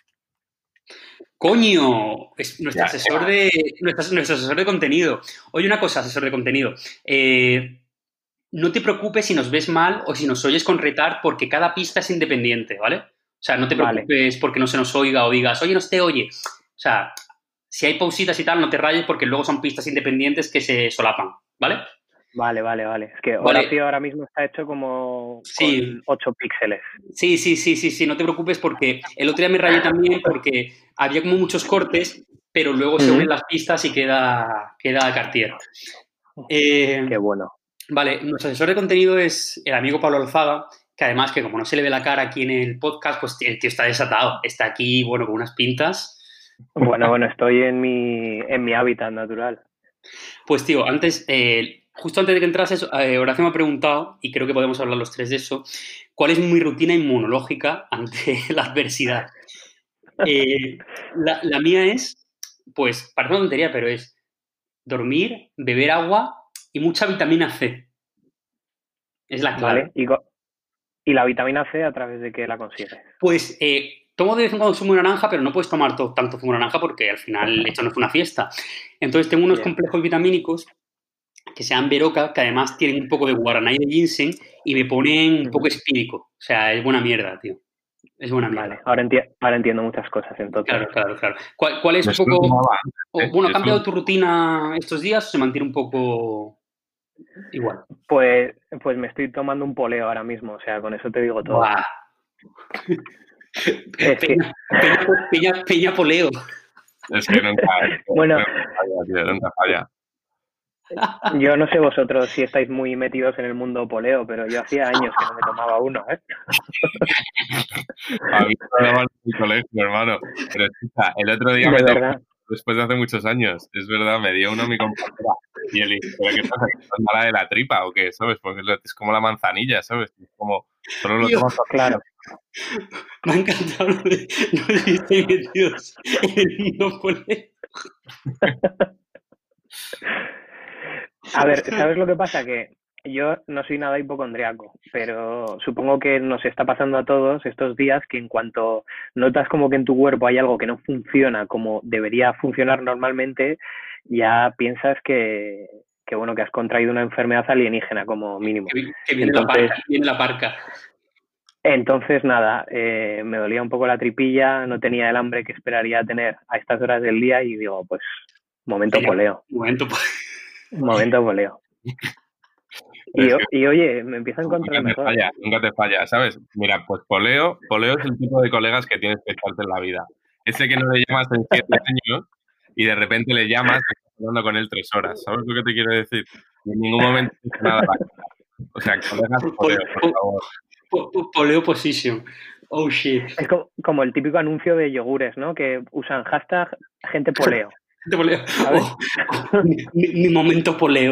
¡Coño! Es nuestro ya, asesor de, nuestro, nuestro asesor de contenido. Oye, una cosa, asesor de contenido. Eh, no te preocupes si nos ves mal o si nos oyes con retard, porque cada pista es independiente, ¿vale? O sea, no te Vale, preocupes porque no se nos oiga o digas, oye, no se te oye. O sea, si hay pausitas y tal, no te rayes porque luego son pistas independientes que se solapan, ¿vale? vale, vale, vale. Es que Vale, Horacio ahora mismo está hecho como sí, con ocho píxeles. sí, sí, sí, sí, sí, no te preocupes porque el otro día me rayé también porque había como muchos cortes, pero luego se unen Ujú. las pistas y queda, queda Cartier. Eh, Qué bueno. Vale, nuestro asesor de contenido es el amigo Pablo Alzaga, que además que como no se le ve la cara aquí en el podcast, pues el tío está desatado. Está aquí, bueno, con unas pintas. Bueno, bueno, estoy en mi, en mi hábitat natural. Pues tío, antes, eh, justo antes de que entrases, eh, Horacio me ha preguntado, y creo que podemos hablar los tres de eso, ¿cuál es mi rutina inmunológica ante la adversidad? Eh, la, la mía es, pues, parece una tontería, pero es dormir, beber agua y mucha vitamina C. Es la clave. Vale. ¿Y, co- y la vitamina C a través de qué la consigues? Pues eh, tomo de vez en cuando zumo de naranja, pero no puedes tomar to- tanto zumo de naranja porque al final esto no es una fiesta. Entonces tengo unos Bien. complejos vitamínicos que se llaman Veroca, que además tienen un poco de guaraná y de ginseng y me ponen un poco Ujú. espírico. O sea, es buena mierda, tío. Es buena mierda. Vale, ahora, enti- ahora entiendo muchas cosas entonces. Claro, claro, claro. ¿Cuál, cuál es Yo un eso lo poco... tomaba antes, o, ¿eh? bueno, ¿ha Yo eso cambiado lo- tu rutina estos días o se mantiene un poco igual? Pues, pues me estoy tomando un poleo ahora mismo, o sea, con eso te digo todo. Buah. Es que, Peña, peña, peña- peña poleo. Es que nunca, bueno, nunca falla, tío, nunca falla. yo no sé vosotros si estáis muy metidos en el mundo poleo, pero yo hacía años que no me tomaba uno, ¿eh? A mí me daban en mi colegio, hermano. Pero escucha, el otro día De me tomé, verdad. después de hace muchos años, es verdad, me dio uno mi compañera. Y él dijo, ¿pero qué pasa? ¿Que estás mala de la tripa o qué? ¿Sabes? Porque es como la manzanilla, ¿sabes? Es como, solo lo Tío. tomas para... Claro. Me ha encantado lo de no sé si estáis metidos en el mundo poleo. A ver, ¿sabes lo que pasa? Que yo no soy nada hipocondriaco, pero supongo que nos está pasando a todos estos días que en cuanto notas como que en tu cuerpo hay algo que no funciona como debería funcionar normalmente, ya piensas que, que bueno, que has contraído una enfermedad alienígena como mínimo. Que, que viene, Entonces, la parca, viene la parca. entonces nada, eh, me dolía un poco la tripilla, no tenía el hambre que esperaría tener a estas horas del día y digo, pues, momento Venga, poleo, un momento. momento poleo. Y, Es o- que y oye, me empiezo a encontrar nunca te mejor. falla, nunca te falla, ¿sabes? Mira, pues poleo, poleo es el tipo de colegas que tienes que echarte en la vida. Ese que no le llamas en siete años y de repente le llamas y estás hablando con él tres horas. ¿Sabes lo que te quiero decir? Y en ningún momento te dice nada. O sea, colegas poleo, por favor. Po- po- Poleo position. Oh shit. Es co- como el típico anuncio de yogures, ¿no? Que usan hashtag gente poleo. Gente poleo. ¿Sabes? Oh, oh, mi, mi momento poleo.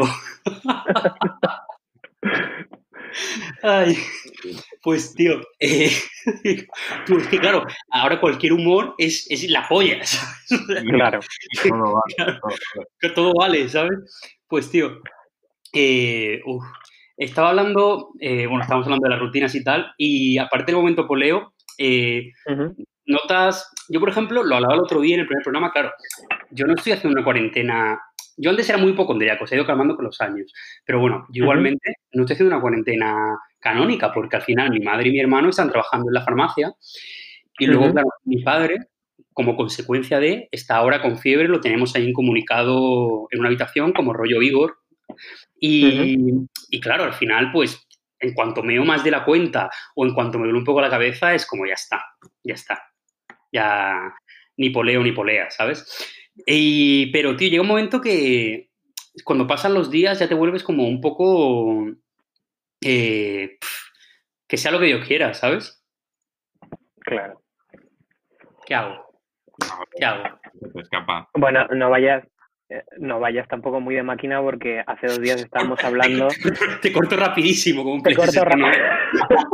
Ay, pues tío, eh, tú, es que claro, ahora cualquier humor es, es la polla, ¿sabes? Claro. Todo va, Claro, todo vale. que todo vale, ¿sabes? Pues tío, eh, uf, estaba hablando, eh, bueno, estábamos hablando de las rutinas y tal, y aparte del momento poleo, eh, Ujú. notas, yo por ejemplo, lo hablaba el otro día en el primer programa, claro, yo no estoy haciendo una cuarentena, yo antes era muy hipocondríaco, se ha ido calmando con los años, pero bueno, yo Ujú. igualmente no estoy haciendo una cuarentena canónica, porque al final mi madre y mi hermano están trabajando en la farmacia, y luego, Ujú. claro, mi padre, como consecuencia de, está ahora con fiebre, lo tenemos ahí incomunicado en una habitación como rollo Igor, y, y claro, al final, pues, en cuanto meo más de la cuenta o en cuanto me duele un poco la cabeza, es como ya está, ya está. Ya ni poleo ni polea, ¿sabes? Y, pero, tío, llega un momento que cuando pasan los días ya te vuelves como un poco... eh, pf, que sea lo que Dios quiera, ¿sabes? Claro. ¿Qué hago? ¿Qué hago? Se te escapa. Bueno, no vayas, eh, no vayas tampoco muy de máquina porque hace dos días estábamos hablando. Te, te corto rapidísimo como un Te corto PlayStation, ¿no? rápido.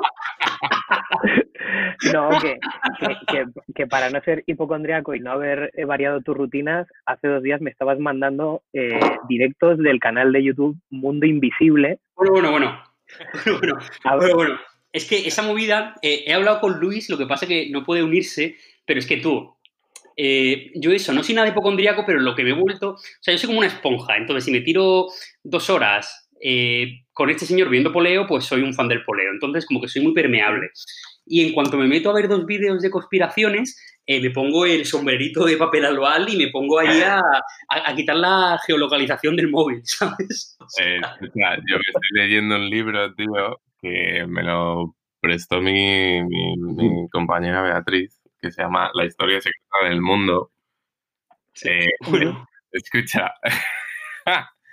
No, que, que, que, que para no ser hipocondriaco y no haber eh, variado tus rutinas, hace dos días me estabas mandando eh, directos del canal de YouTube Mundo Invisible. Bueno, bueno, bueno. Bueno, bueno, A- bueno, bueno. Es que esa movida, eh, he hablado con Luis, lo que pasa es que no puede unirse, pero es que tú, eh, yo eso, no soy nada hipocondríaco, pero lo que me he vuelto, o sea, yo soy como una esponja, entonces si me tiro dos horas eh, con este señor viendo poleo, pues soy un fan del poleo, entonces como que soy muy permeable. Y en cuanto me meto a ver dos vídeos de conspiraciones, eh, me pongo el sombrerito de papel albal y me pongo ahí a, a, a quitar la geolocalización del móvil, ¿sabes? O sea, Eh, escucha, yo me estoy leyendo un libro, tío, que me lo prestó mi, mi, mi compañera Beatriz, que se llama La historia secreta del mundo. sí. Eh, Bueno, escucha,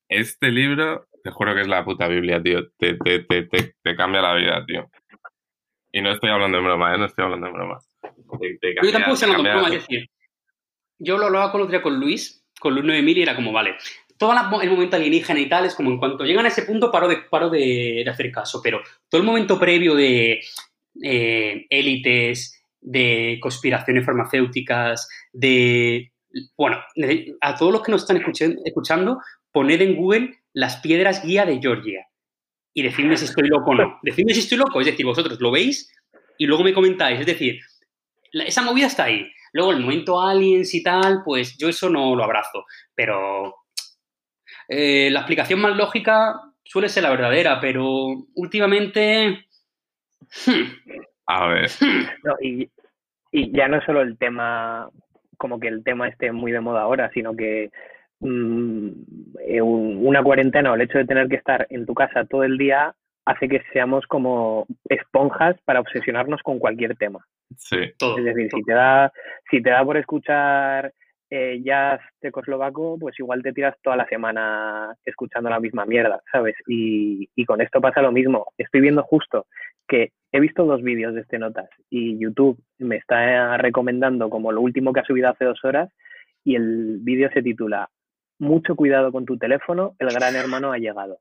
Este libro, te juro que es la puta Biblia, tío. Te, te, te, te, te cambia la vida, tío. Y no estoy hablando de broma, ¿eh? No estoy hablando de broma. Te, te Yo cambia, tampoco estoy te hablando de cambia- broma, es decir, yo lo hablaba con otro día con Luis, con Luis nueve mil y era como, vale, todo la- el momento alienígena y tal es como en cuanto llegan a ese punto paro de, paro de, de hacer caso, pero todo el momento previo de eh, élites, de conspiraciones farmacéuticas, de... Bueno, de- a todos los que nos están escuchen- escuchando, poned en Google las piedras guía de Georgia y decidme si estoy loco o no. Decidme si estoy loco, es decir, vosotros lo veis y luego me comentáis, es decir, la- esa movida está ahí. Luego, el momento aliens y tal, pues yo eso no lo abrazo. Pero eh, la explicación más lógica suele ser la verdadera, pero últimamente... hmm, A ver, hmm, No, y, y ya no es solo el tema, como que el tema esté muy de moda ahora, sino que mm, eh, un- una cuarentena o el hecho de tener que estar en tu casa todo el día hace que seamos como esponjas para obsesionarnos con cualquier tema. sí. Es todo, decir, todo. si te da, si te da por escuchar eh, jazz checoslovaco, pues igual te tiras toda la semana escuchando la misma mierda, ¿sabes? Y, y con esto pasa lo mismo. Estoy viendo justo que he visto dos vídeos de este Notas y YouTube me está recomendando como lo último que ha subido hace dos horas y el vídeo se titula Mucho cuidado con tu teléfono, el gran hermano ha llegado.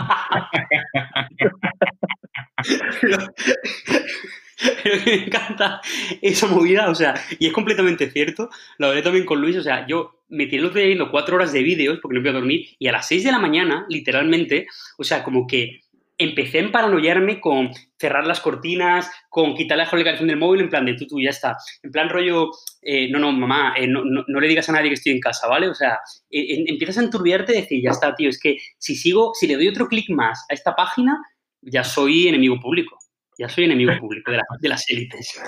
Pero, pero que me encanta esa movida, o sea, y es completamente cierto, lo hablé también con Luis, o sea, yo me tiré el otro día viendo cuatro horas de vídeos porque no podía dormir y a las seis de la mañana, literalmente, o sea, como que empecé a emparanoiarme con cerrar las cortinas, con quitar la geolocalización del móvil, en plan de tú, tú, ya está, en plan rollo, eh, no, no, mamá, eh, no, no, no le digas a nadie que estoy en casa, ¿vale? O sea, eh, empiezas a enturbiarte y decir, ya está, tío, es que si sigo, si le doy otro clic más a esta página, ya soy enemigo público. Ya soy enemigo público de, la, de las élites.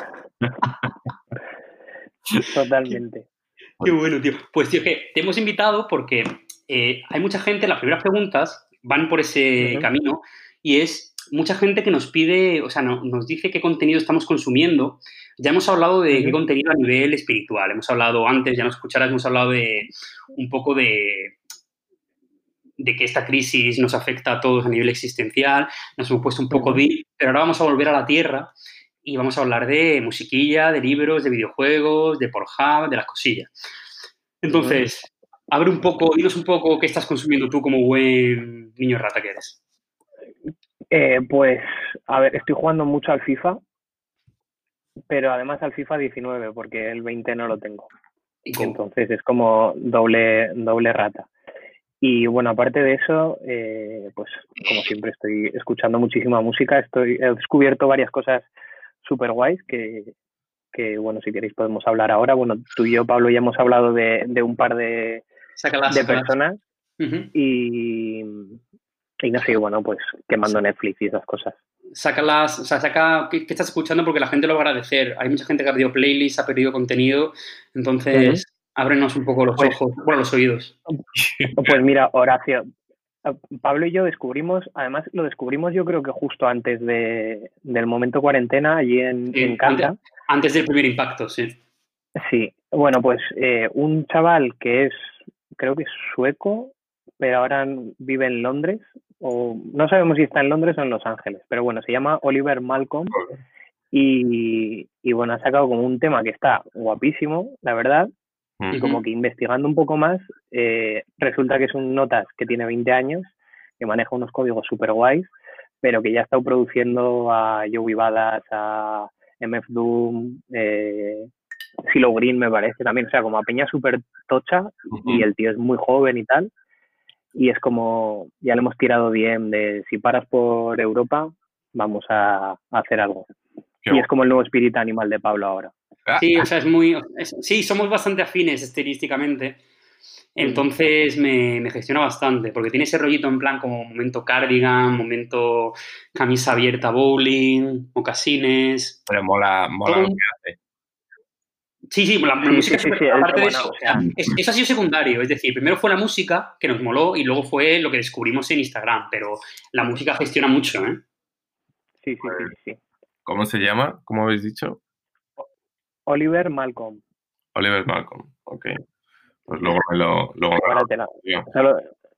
Totalmente. Qué bueno, tío. Pues, tío, que te hemos invitado porque eh, hay mucha gente, las primeras preguntas van por ese Uh-huh. camino y es mucha gente que nos pide, o sea, no, nos dice qué contenido estamos consumiendo. Ya hemos hablado de Uh-huh. qué contenido a nivel espiritual. Hemos hablado antes, ya nos escucharás, hemos hablado de un poco de de que esta crisis nos afecta a todos a nivel existencial, nos hemos puesto un poco Uh-huh. de... Pero ahora vamos a volver a la tierra y vamos a hablar de musiquilla, de libros, de videojuegos, de Pornhub, de las cosillas. Entonces, uh-huh. abre un poco, dinos un poco qué estás consumiendo tú como buen niño rata que eres. Eh, pues, a ver, estoy jugando mucho al FIFA, pero además al FIFA diecinueve, porque el veinte no lo tengo. Y entonces es como doble, doble rata. Y bueno, aparte de eso, eh, pues como siempre estoy escuchando muchísima música, estoy, he descubierto varias cosas súper guays que, que, bueno, si queréis podemos hablar ahora. Bueno, tú y yo, Pablo, ya hemos hablado de, de un par de, sácalas, de sácalas. personas uh-huh. y, y no sé, bueno, pues quemando Netflix y esas cosas. Sácalas, o sea, saca qué, qué estás escuchando porque la gente lo va a agradecer. Hay mucha gente que ha perdido playlists, ha perdido contenido, entonces... Uh-huh. Ábrenos un poco los pues, ojos, bueno, los oídos. Pues mira, Horacio, Pablo y yo descubrimos, además lo descubrimos yo creo que justo antes de, del momento cuarentena, allí en, sí, en casa. Antes, antes del primer impacto, sí. Sí, bueno, pues eh, un chaval que es, creo que es sueco, pero ahora vive en Londres, o no sabemos si está en Londres o en Los Ángeles, pero bueno, se llama Oliver Malcolm y, y bueno, ha sacado como un tema que está guapísimo, la verdad. Y como que investigando un poco más, eh, resulta que es un Notas que tiene veinte años, que maneja unos códigos súper guays, pero que ya ha estado produciendo a Joey Badass, a M F Doom, eh, Silo Green me parece también, o sea, como a peña súper tocha, uh-huh. Y el tío es muy joven y tal, y es como, ya le hemos tirado bien de si paras por Europa, vamos a, a hacer algo. Qué y bueno. Es como el nuevo espíritu animal de Pablo ahora. Sí, o sea, es muy... Es, sí, somos bastante afines estilísticamente. Entonces me, me gestiona bastante, porque tiene ese rollito en plan como momento cardigan, momento camisa abierta bowling, mocasines. Pero mola, mola lo que hace. Sí, sí, la, la sí, música sí, super, sí, sí, aparte de bueno, eso, o sea, es, eso ha sido secundario, es decir, primero fue la música que nos moló y luego fue lo que descubrimos en Instagram, pero la música gestiona mucho, ¿eh? Sí, sí, sí, sí. ¿Cómo se llama? ¿Cómo habéis dicho? Oliver Malcolm. Oliver Malcolm, ok. Pues luego me lo... Luego Ahora me te la, lo o sea, lo,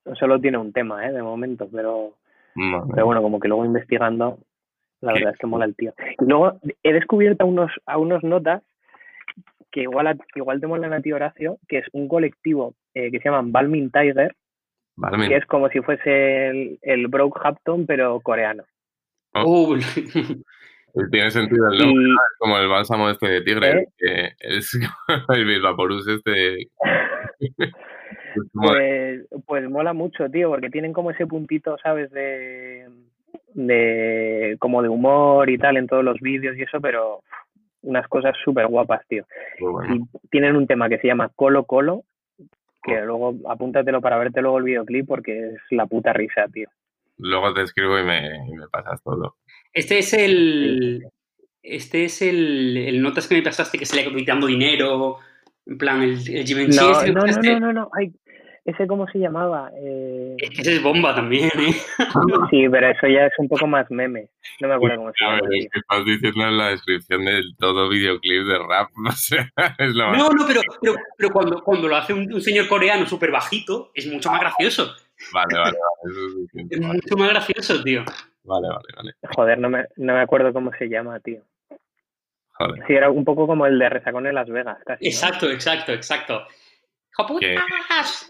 solo tiene un tema, ¿eh? De momento, pero, Madre pero mía. bueno, como que luego investigando, la ¿Qué? verdad es que mola el tío. Y luego he descubierto a unos, a unos notas que igual, a- igual te molan a ti, Horacio, que es un colectivo eh, que se llaman Balmin Tiger, Vale, que men. es como si fuese el, el Brockhampton, pero coreano. Oh, Uh, tiene sentido el nombre, Y, ¿no? Es como el bálsamo este de tigre, el ¿eh? que es el Bisvaporus este. Es como de- Pues, pues mola mucho, tío, porque tienen como ese puntito, ¿sabes? De, de como de humor y tal en todos los vídeos y eso, pero unas cosas súper guapas, tío. muy bueno. Y tienen un tema que se llama Colo Colo, que Oh. luego apúntatelo para verte luego el videoclip porque es la puta risa, tío. Luego te escribo y me, y me pasas todo. este es Sí, sí, el. sí. Este es el, el notas que me pasaste que salía quitando dinero. En plan, el, el Givenchy No, este que me no, no, no, pasaste. no, no. Ay, ¿ese cómo se llamaba? Eh... Es que ese es bomba también, ¿eh? Sí, pero eso ya es un poco más meme. No me Sí, acuerdo cómo se a ver, llama, es tío. que estás diciendo en la descripción del todo videoclip de rap, o sea, es lo más. No, no, pero, pero, pero cuando, cuando lo hace un, un señor coreano súper bajito, es mucho más gracioso. Vale, vale, vale, eso es distinto. Es Vale, mucho más gracioso, tío. vale, vale, vale. Joder, no me, no me acuerdo cómo se llama, tío. Joder, Sí, era un poco como el de Resacón en Las Vegas, casi, ¿no? Exacto, exacto, exacto. que ¡Joputas!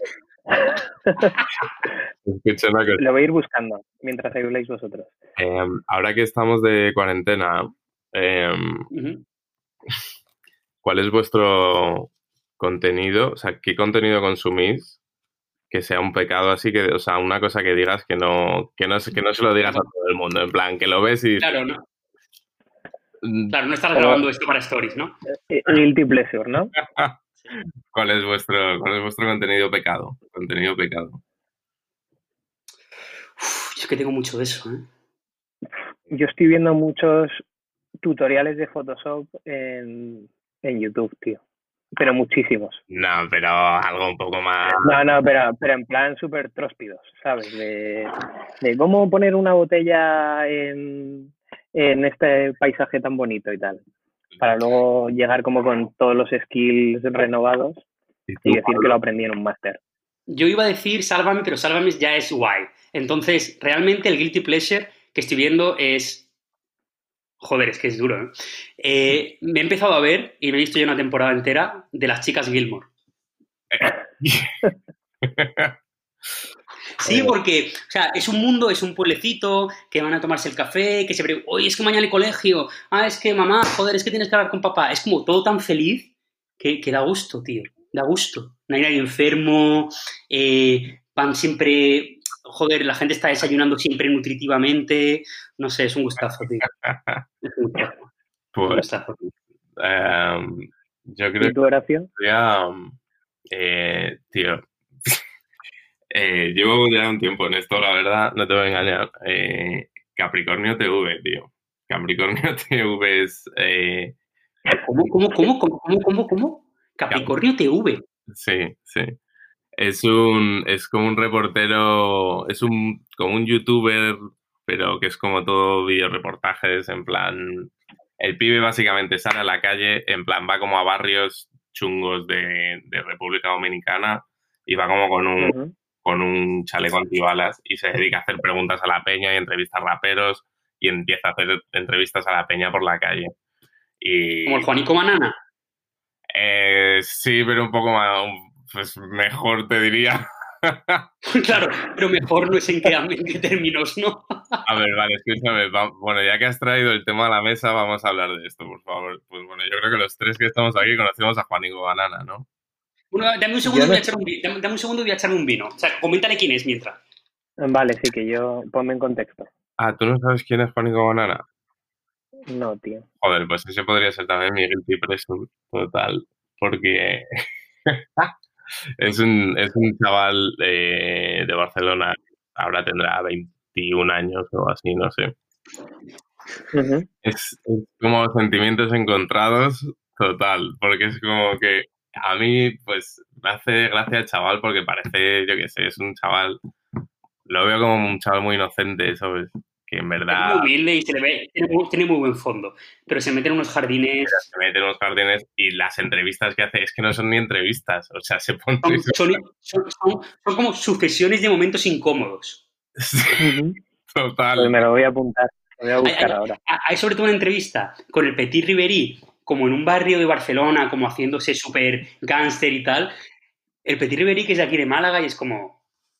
escuché una cosa. Lo voy a ir buscando mientras habláis vosotros. Em, ahora que estamos de cuarentena, em, Ujú. ¿cuál es vuestro contenido? O sea, ¿qué contenido consumís que sea un pecado así que, o sea, una cosa que digas que no, que no, se- que no se lo digas a todo el mundo, en plan, que lo ves y dices, Claro, no, "Mm, claro, no estás Como grabando esto para stories, ¿no? eh, Guilty Pleasure, ¿no? ¿cuál es vuestro, cuál es vuestro contenido pecado? Contenido pecado. Uf, yo es que tengo mucho de eso, ¿eh? Yo estoy viendo muchos tutoriales de Photoshop en, en YouTube, tío. Pero muchísimos. No, pero algo un poco más. No, no, pero, pero en plan súper tróspidos, ¿sabes? De, de cómo poner una botella en, en este paisaje tan bonito y tal. Para luego llegar como con todos los skills renovados ¿Y tú, y decir que Pablo? lo aprendí en un máster. Yo iba a decir Sálvame, pero Sálvame ya es guay. Entonces, realmente el guilty pleasure que estoy viendo es... Joder, es que es duro, ¿eh? Eh, me he empezado a ver y me he visto ya una temporada entera de las chicas Gilmore. Sí, Joder. porque, o sea, es un mundo, es un pueblecito, que van a tomarse el café, que se pre... oye, es que mañana hay colegio, ah, es que mamá, joder, es que tienes que hablar con papá. Es como todo tan feliz que, que da gusto, tío, da gusto. No hay nadie enfermo, eh, van siempre, joder, la gente está desayunando siempre nutritivamente, no sé, es un gustazo, tío. Es un gustazo, es un Pues, gustazo. em, yo creo ¿Y que tu oración? sería, eh, tío, eh, llevo ya un tiempo en esto, la verdad, no te voy a engañar. Eh, Capricornio T V, tío. Capricornio T V es... eh, ¿Cómo, cómo, cómo, cómo, cómo, cómo, cómo? Cap- Capricornio T V. sí, sí. Es un, es como un reportero, es un, como un youtuber, pero que es como todo videoreportajes, en plan, el pibe básicamente sale a la calle, en plan, va como a barrios chungos de, de República Dominicana y va como con un, Ujú. con un chaleco antibalas y se dedica a hacer preguntas a la peña y entrevistas raperos y empieza a hacer entrevistas a la peña por la calle. Como Y el Juanico Banana. eh, sí, pero un poco más, pues mejor te diría. Claro, pero mejor no es en qué, en qué términos, ¿no? A ver, vale, escúchame. va- Bueno, ya que has traído el tema a la mesa, vamos a hablar de esto, por favor. Pues bueno, yo creo que los tres que estamos aquí conocemos a Juanico Banana, ¿no? Bueno, dame un segundo Yo y voy no. a echar un vino. Dame, dame un segundo y voy a echarme un vino. O sea, coméntale quién es mientras. Vale, sí, que yo. Ponme en contexto. Ah, ¿tú no sabes quién es Juanico Banana? No, tío. Joder, pues ese podría ser también mi guilty pleasure total, porque es un, es un chaval de, de Barcelona, ahora tendrá veintiún años o así, no sé. Ujú. Es, es como sentimientos encontrados total, porque es como que a mí, pues, me hace gracia el chaval porque parece, yo qué sé, es un chaval, lo veo como un chaval muy inocente, ¿sabes? que en Es verdad... muy humilde y se le ve, tiene muy, tiene muy buen fondo, pero se mete en unos jardines... Se mete en unos jardines y las entrevistas que hace es que no son ni entrevistas, o sea, se pone... Son, son, son, son, son como sucesiones de momentos incómodos. Total. Pues me lo voy a apuntar, lo voy a buscar hay, hay, ahora. Hay sobre todo una entrevista con el Petit Riverí, como en un barrio de Barcelona, como haciéndose súper gángster y tal. El Petit Riverí, que es de aquí de Málaga, y es como...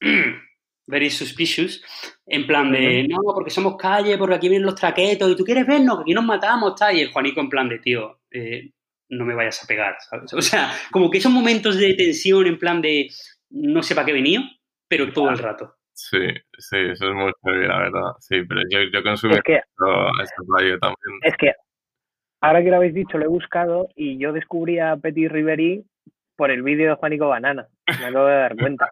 very suspicious, en plan de, no, porque somos calle, porque aquí vienen los traquetos, y tú quieres vernos, que aquí nos matamos, tal, y el Juanico en plan de, tío, eh, no me vayas a pegar, ¿sabes? O sea, como que esos momentos de tensión, en plan de, no sé para qué he venido, pero todo el rato. Sí, sí, eso es muy heavy, la verdad, sí, pero yo, yo consumí es que, ese rollo también. Es que, ahora que lo habéis dicho, lo he buscado y yo descubrí a Petit Riverí por el vídeo de Juanico Banana, me acabo de dar cuenta.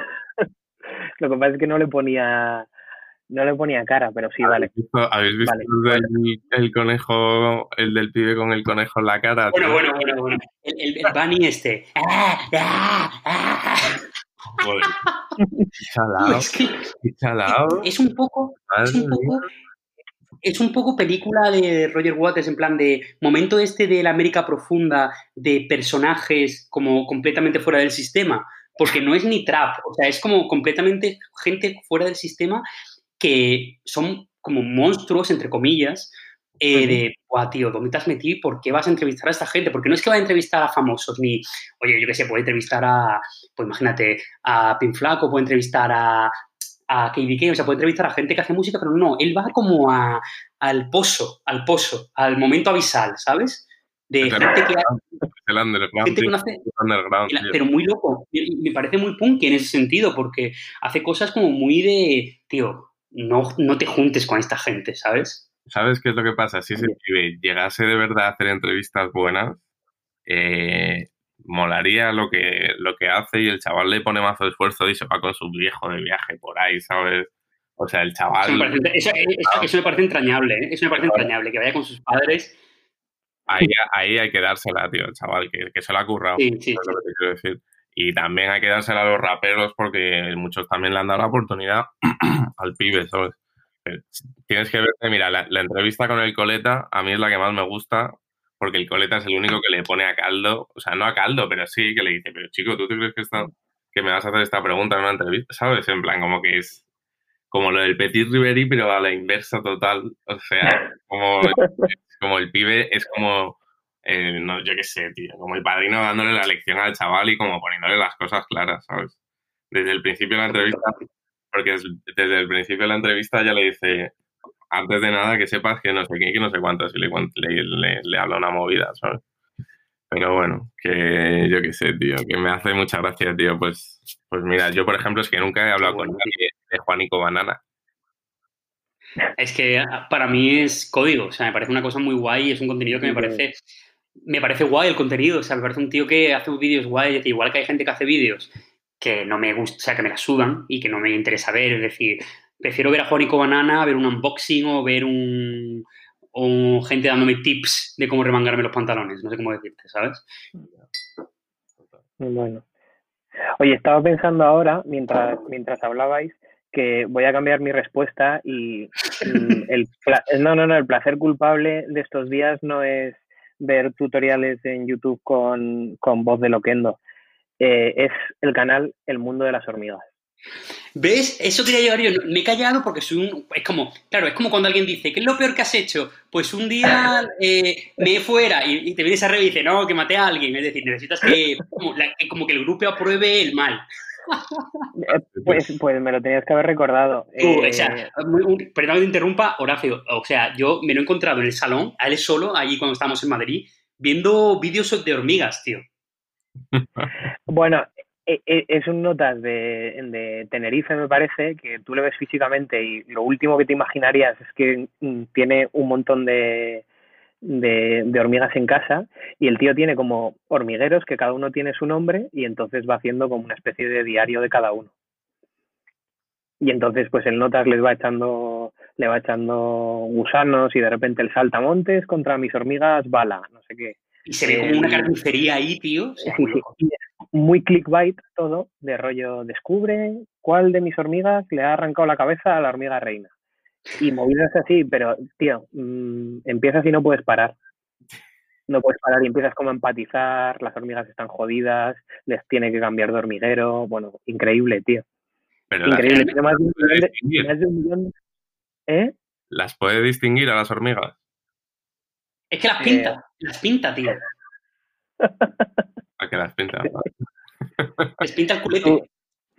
Lo que pasa es que no le ponía no le ponía cara, pero sí, ¿Habéis vale. Visto, ¿Habéis visto vale, el, bueno. el conejo, el del pibe con el conejo en la cara? Bueno, tío? bueno, bueno, bueno. El, el, el bunny este. ¡Ah, ah, ah! Joder. Chalao, es, que, chalao. es un poco, es un poco, es un poco película de Roger Waters, en plan de momento este de la América profunda, de personajes como completamente fuera del sistema, porque no es ni trap, o sea, es como completamente gente fuera del sistema que son como monstruos, entre comillas, eh, de, guau, tío, ¿dónde te has metido y por qué vas a entrevistar a esta gente? Porque no es que va a entrevistar a famosos, ni, oye, yo qué sé, puede entrevistar a, pues imagínate, a Pin Flaco, puede entrevistar a, a K D K, o sea, puede entrevistar a gente que hace música, pero no, él va como a, al pozo, al pozo, al momento abisal, ¿sabes? De es gente que... el underground, gente tío, que no hace, underground, tío. pero muy loco, me parece muy punky en ese sentido, porque hace cosas como muy de, tío, no, no te juntes con esta gente, ¿sabes? ¿Sabes qué es lo que pasa? Si ese pibe llegase de verdad a hacer entrevistas buenas, eh, molaría lo que, lo que hace y el chaval le pone mazo de esfuerzo y se va con su viejo de viaje por ahí, ¿sabes? O sea, el chaval... Eso me parece, eso, eso, eso me parece entrañable, ¿eh? Eso me parece entrañable, que vaya con sus padres. Ahí, ahí hay que dársela, tío, el chaval, que, que se lo ha currado. Sí, sí, es sí. lo que te quiero decir. Y también hay que dársela a los raperos porque muchos también le han dado la oportunidad al pibe, ¿sabes? Pero tienes que verte, mira, la, la entrevista con el Coleta a mí es la que más me gusta porque el Coleta es el único que le pone a caldo, o sea, no a caldo, pero sí que le dice, pero chico, ¿tú te crees que, esta, que me vas a hacer esta pregunta en una entrevista? ¿Sabes? En plan, como que es como lo del Petit Riverí, pero a la inversa total. O sea, como, como el pibe es como, eh, no, yo qué sé, tío, como el padrino dándole la lección al chaval y como poniéndole las cosas claras, ¿sabes? Desde el principio de la entrevista, porque es, desde el principio de la entrevista ya le dice, antes de nada que sepas que no sé qué, que no sé cuánto, si le, le, le, le habla una movida, ¿sabes? Pero bueno, que yo qué sé, tío, que me hace mucha gracia, tío, pues, pues mira, yo por ejemplo es que nunca he hablado con nadie de Juanico Banana. Es que para mí es código, o sea, me parece una cosa muy guay y es un contenido que me parece, me parece guay el contenido, o sea, me parece un tío que hace vídeos guay, es decir, igual que hay gente que hace vídeos que no me gusta, o sea, que me la sudan y que no me interesa ver, es decir, prefiero ver a Juanico Banana, ver un unboxing o ver un, o gente dándome tips de cómo remangarme los pantalones, no sé cómo decirte, ¿sabes? Bueno. Oye, estaba pensando ahora, mientras, mientras hablabais, que voy a cambiar mi respuesta y mm, el no, no, no, el placer culpable de estos días no es ver tutoriales en YouTube con, con voz de Loquendo, eh, es el canal El Mundo de las Hormigas. ¿Ves? Eso quería llegar yo. Me he callado porque soy un... Es como, claro, es como cuando alguien dice, ¿qué es lo peor que has hecho? Pues un día eh, me fuera y, y te vienes arriba y dice, no, que maté a alguien. Es decir, necesitas que como, la, que, como que el grupo apruebe el mal. Eh, pues, pues me lo tenías que haber recordado. Tú, eh... o sea, muy, un, perdón que te interrumpa, Horacio. O sea, yo me lo he encontrado en el salón, a él solo, allí cuando estábamos en Madrid, viendo vídeos de hormigas, tío. Bueno, es un notas de, de Tenerife, me parece, que tú le ves físicamente y lo último que te imaginarías es que tiene un montón de, de, de hormigas en casa y el tío tiene como hormigueros que cada uno tiene su nombre y entonces va haciendo como una especie de diario de cada uno. Y entonces pues el notas les va echando, le va echando gusanos y de repente el saltamontes contra mis hormigas bala, no sé qué. Y se ve como el... una carnicería ahí, tío. O sea, sí, sí. Muy clickbait todo, de rollo, descubre cuál de mis hormigas le ha arrancado la cabeza a la hormiga reina. Y movidas así, pero, tío, mmm, empiezas y no puedes parar. No puedes parar y empiezas como a empatizar, las hormigas están jodidas, les tiene que cambiar de hormiguero. Bueno, increíble, tío. Pero increíble. las, Tiene más de un puede millón de, distinguir. más de un millón. ¿Eh? ¿Las puede distinguir a las hormigas? Es que las pinta, eh... las pinta, tío. ¿A qué las pinta? Les pinta el culete.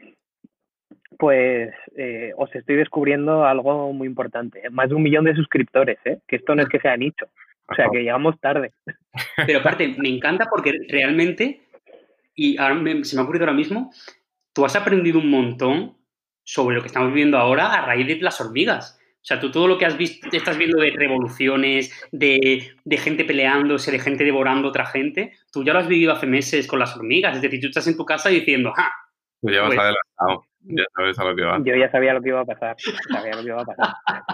Pues eh, os estoy descubriendo algo muy importante. Más de un millón de suscriptores, ¿eh? Que esto no es que sea nicho. O sea, que llegamos tarde. Pero aparte, me encanta porque realmente, y ahora me, se me ha ocurrido ahora mismo, tú has aprendido un montón sobre lo que estamos viviendo ahora a raíz de las hormigas. O sea, tú todo lo que has visto, estás viendo de revoluciones, de, de gente peleándose, de gente devorando a otra gente, tú ya lo has vivido hace meses con las hormigas. Es decir, tú estás en tu casa diciendo, ¡ja! Tú ya vas pues, adelantado, ya sabes a lo que va. Yo ya sabía lo que iba a pasar. Sabía lo que iba a pasar.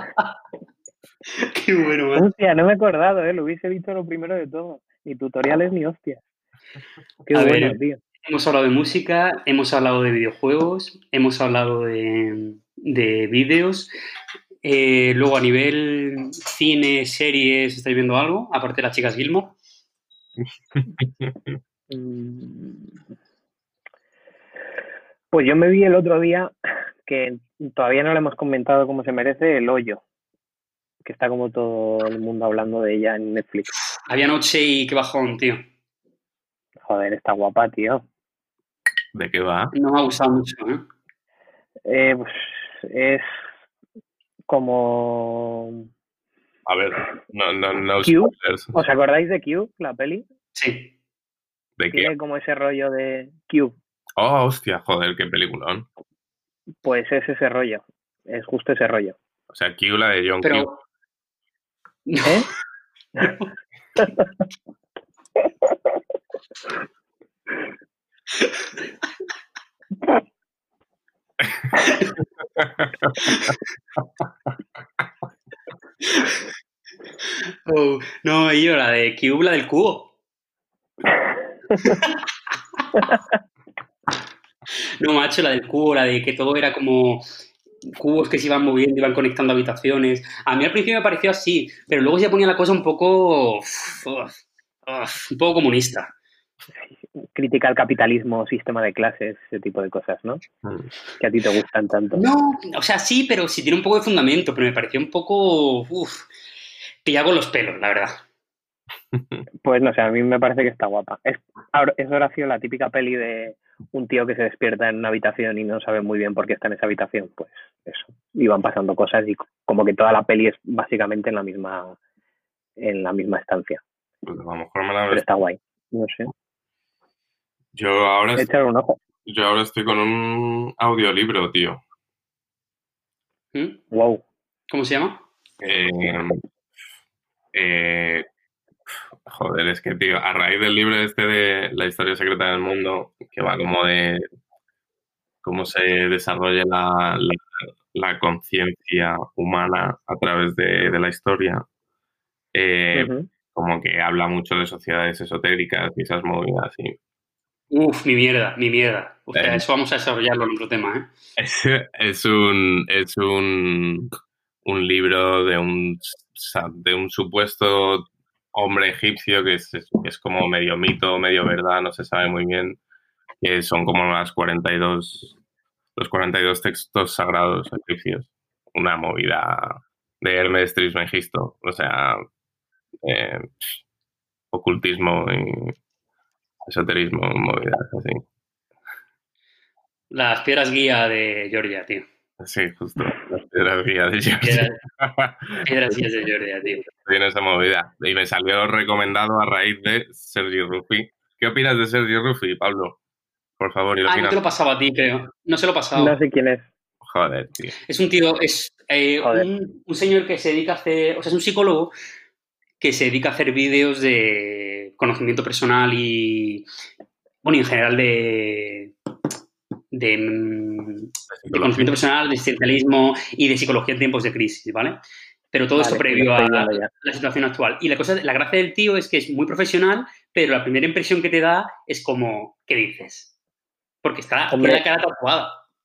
Qué bueno, man. Hostia, no me he acordado, ¿eh? Lo hubiese visto lo primero de todo. Ni tutoriales ni hostias. Qué a bueno, ver, tío. Hemos hablado de música, hemos hablado de videojuegos, hemos hablado de, de vídeos. Eh, luego, a nivel cine, series, ¿estáis viendo algo? Aparte de las chicas Gilmore. Pues yo me vi el otro día, que todavía no le hemos comentado cómo se merece, El Hoyo, que está como todo el mundo hablando de ella en Netflix. Había noche y qué bajón, tío. Joder, está guapa, tío. ¿De qué va? No me ha gustado mucho, ¿eh? Eh, pues es como... A ver, no, no, no. Q. ¿Os acordáis de Q, la peli? Sí. ¿De qué? Tiene como ese rollo de Q. Oh, hostia, joder, qué peliculón. Pues es ese rollo, es justo ese rollo. O sea, Q, la de John Pero... Q. ¿Eh? Oh, no, yo la de Cube, la del cubo. No, macho, la del cubo, la de que todo era como cubos que se iban moviendo, iban conectando habitaciones. A mí al principio me pareció así, pero luego se ponía la cosa un poco... Uf, uf, un poco comunista. Crítica al capitalismo, sistema de clases, ese tipo de cosas, ¿no? Mm. Que a ti te gustan tanto. No, o sea, sí, pero sí tiene un poco de fundamento, pero me pareció un poco... Uf, pillado con los pelos, la verdad. Pues no sé, a mí me parece que está guapa. Es, es Horacio, la típica peli de un tío que se despierta en una habitación y no sabe muy bien por qué está en esa habitación. Pues eso, y van pasando cosas y como que toda la peli es básicamente en la misma en la misma estancia. Pues a lo mejor me la Pero está guay, no sé. Yo ahora, Echar un ojo. Yo ahora estoy con un audiolibro, tío. ¿Mm? Wow. ¿Cómo se llama? Eh, eh, joder, es que, tío, a raíz del libro este de La historia secreta del mundo, que va como de cómo se desarrolla la, la, la conciencia humana a través de, de la historia, eh, uh-huh. Como que habla mucho de sociedades esotéricas y esas movidas, y Uf, mi mierda, mi mierda. O sea, eh, eso vamos a desarrollarlo en otro tema, ¿eh? Es, es un es un, un libro de un de un supuesto hombre egipcio que es, que es como medio mito, medio verdad, no se sabe muy bien, que son como las cuarenta y dos los cuarenta y dos textos sagrados egipcios. Una movida de Hermes Trismegisto, o sea, eh, ocultismo y esoterismo, movidas así. Las piedras guía de Georgia, tío. Sí, justo. Las piedras guía de Georgia. Piedras, piedras guías de Georgia, tío. Tiene esa movida. Y me salió recomendado a raíz de Sergi Ruffi. ¿Qué opinas de Sergi Ruffi, Pablo? Por favor. Ah, no te lo pasaba a ti, creo. No se lo pasaba. No sé quién es. Joder, tío. Es un tío, es eh, un, un señor que se dedica a hacer... O sea, es un psicólogo que se dedica a hacer vídeos de conocimiento personal y... Bueno, y en general de... De, de conocimiento personal, de existencialismo y de psicología en tiempos de crisis, ¿vale? Pero todo vale, esto previo a la, la situación actual. Y la cosa, la gracia del tío es que es muy profesional, pero la primera impresión que te da es como, ¿qué dices? Porque está, tiene la cara tatuada.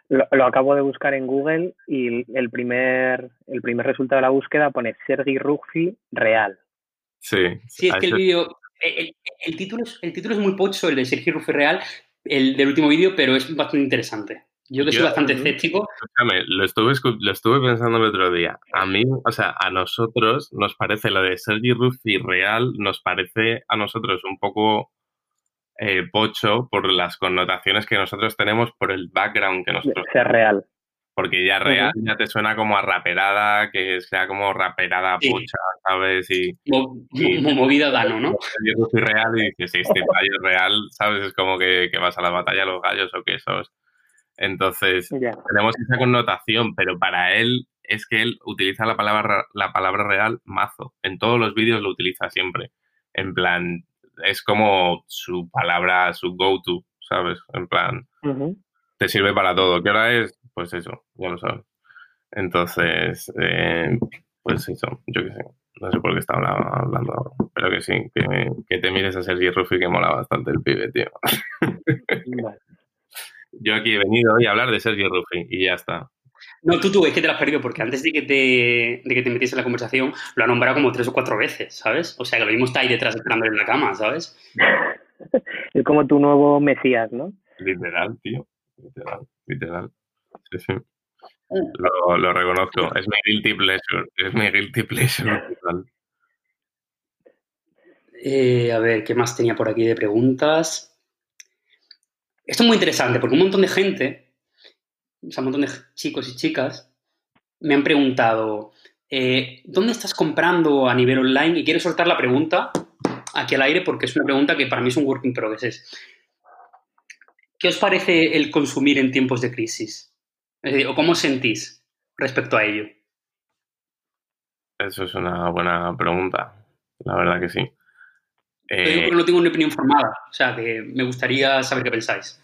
Lo, lo acabo de buscar en Google y el primer, el primer resultado de la búsqueda pone Sergi Rugfi real. Sí, Sí, es a que el eso- vídeo, el, el- el título es, el título es muy pocho, el de Sergio Ruffi Real, el del último vídeo, pero es bastante interesante. Yo que soy yo, bastante Ujú. escéptico, escúchame, lo estuve, escu- lo estuve pensando el otro día. A mí, o sea, a nosotros nos parece lo de Sergi Ruffi real, nos parece a nosotros un poco eh, pocho por las connotaciones que nosotros tenemos, por el background que nosotros Ser tenemos. real. Porque ya real Ujú. ya te suena como a raperada, que sea como raperada sí, pocha, ¿sabes? Y, mo- y mo- movida Dano, ¿no? yo soy real y dices, sí, este payo es real, ¿sabes? Es como que, que vas a la batalla de los gallos o qué sos. Entonces, Ya. tenemos esa connotación, pero para él es que él utiliza la palabra, la palabra real mazo. En todos los vídeos lo utiliza siempre. En plan, es como su palabra, su go-to, ¿sabes? En plan, Ujú. te sirve para todo. ¿Qué hora es? Pues eso, ya lo sabes. Entonces, eh, pues eso, yo qué sé. No sé por qué estaba hablando ahora, pero que sí, que, que te mires a Sergi Ruffi, que mola bastante el pibe, tío. Vale. Yo aquí he venido hoy a hablar de Sergi Ruffi y ya está. No, tú, tú, es que te lo has perdido, porque antes de que te, de que te metieses en la conversación, lo ha nombrado como tres o cuatro veces, ¿sabes? O sea, que lo mismo está ahí detrás esperando en la cama, ¿sabes? Es como tu nuevo Mesías, ¿no? Literal, tío. Literal, literal. Sí, sí. Lo, lo reconozco. Es mi guilty pleasure. Es mi guilty pleasure total. Eh, a ver, ¿qué más tenía por aquí de preguntas? Esto es muy interesante, porque un montón de gente, o sea, un montón de chicos y chicas, me han preguntado, eh, ¿dónde estás comprando a nivel online? Y quiero soltar la pregunta aquí al aire porque es una pregunta que para mí es un work in progress. ¿Qué os parece el consumir en tiempos de crisis? Es decir, ¿o cómo os sentís respecto a ello? Eso es una buena pregunta. La verdad que sí. Lo digo Eh, porque no tengo una opinión formada, o sea, que me gustaría saber qué pensáis.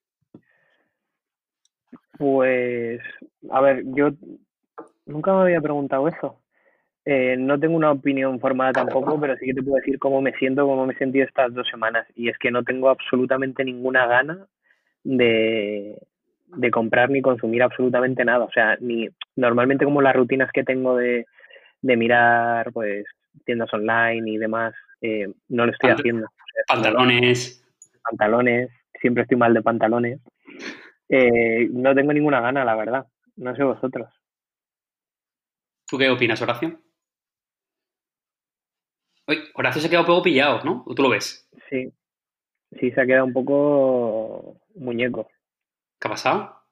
Pues, a ver, yo nunca me había preguntado eso. Eh, no tengo una opinión formada tampoco, pero sí que te puedo decir cómo me siento, cómo me he sentido estas dos semanas. Y es que no tengo absolutamente ninguna gana de, de comprar ni consumir absolutamente nada. O sea, ni normalmente como las rutinas que tengo de, de mirar pues tiendas online y demás, eh, no lo estoy Pant- haciendo. O sea, como pantalones. pantalones, siempre estoy mal de pantalones. Eh, no tengo ninguna gana, la verdad. No sé vosotros. ¿Tú qué opinas, Horacio? Oye, Horacio se ha quedado un poco pillado, ¿no? ¿O tú lo ves? Sí, sí se ha quedado un poco muñeco. ¿Qué ha pasado?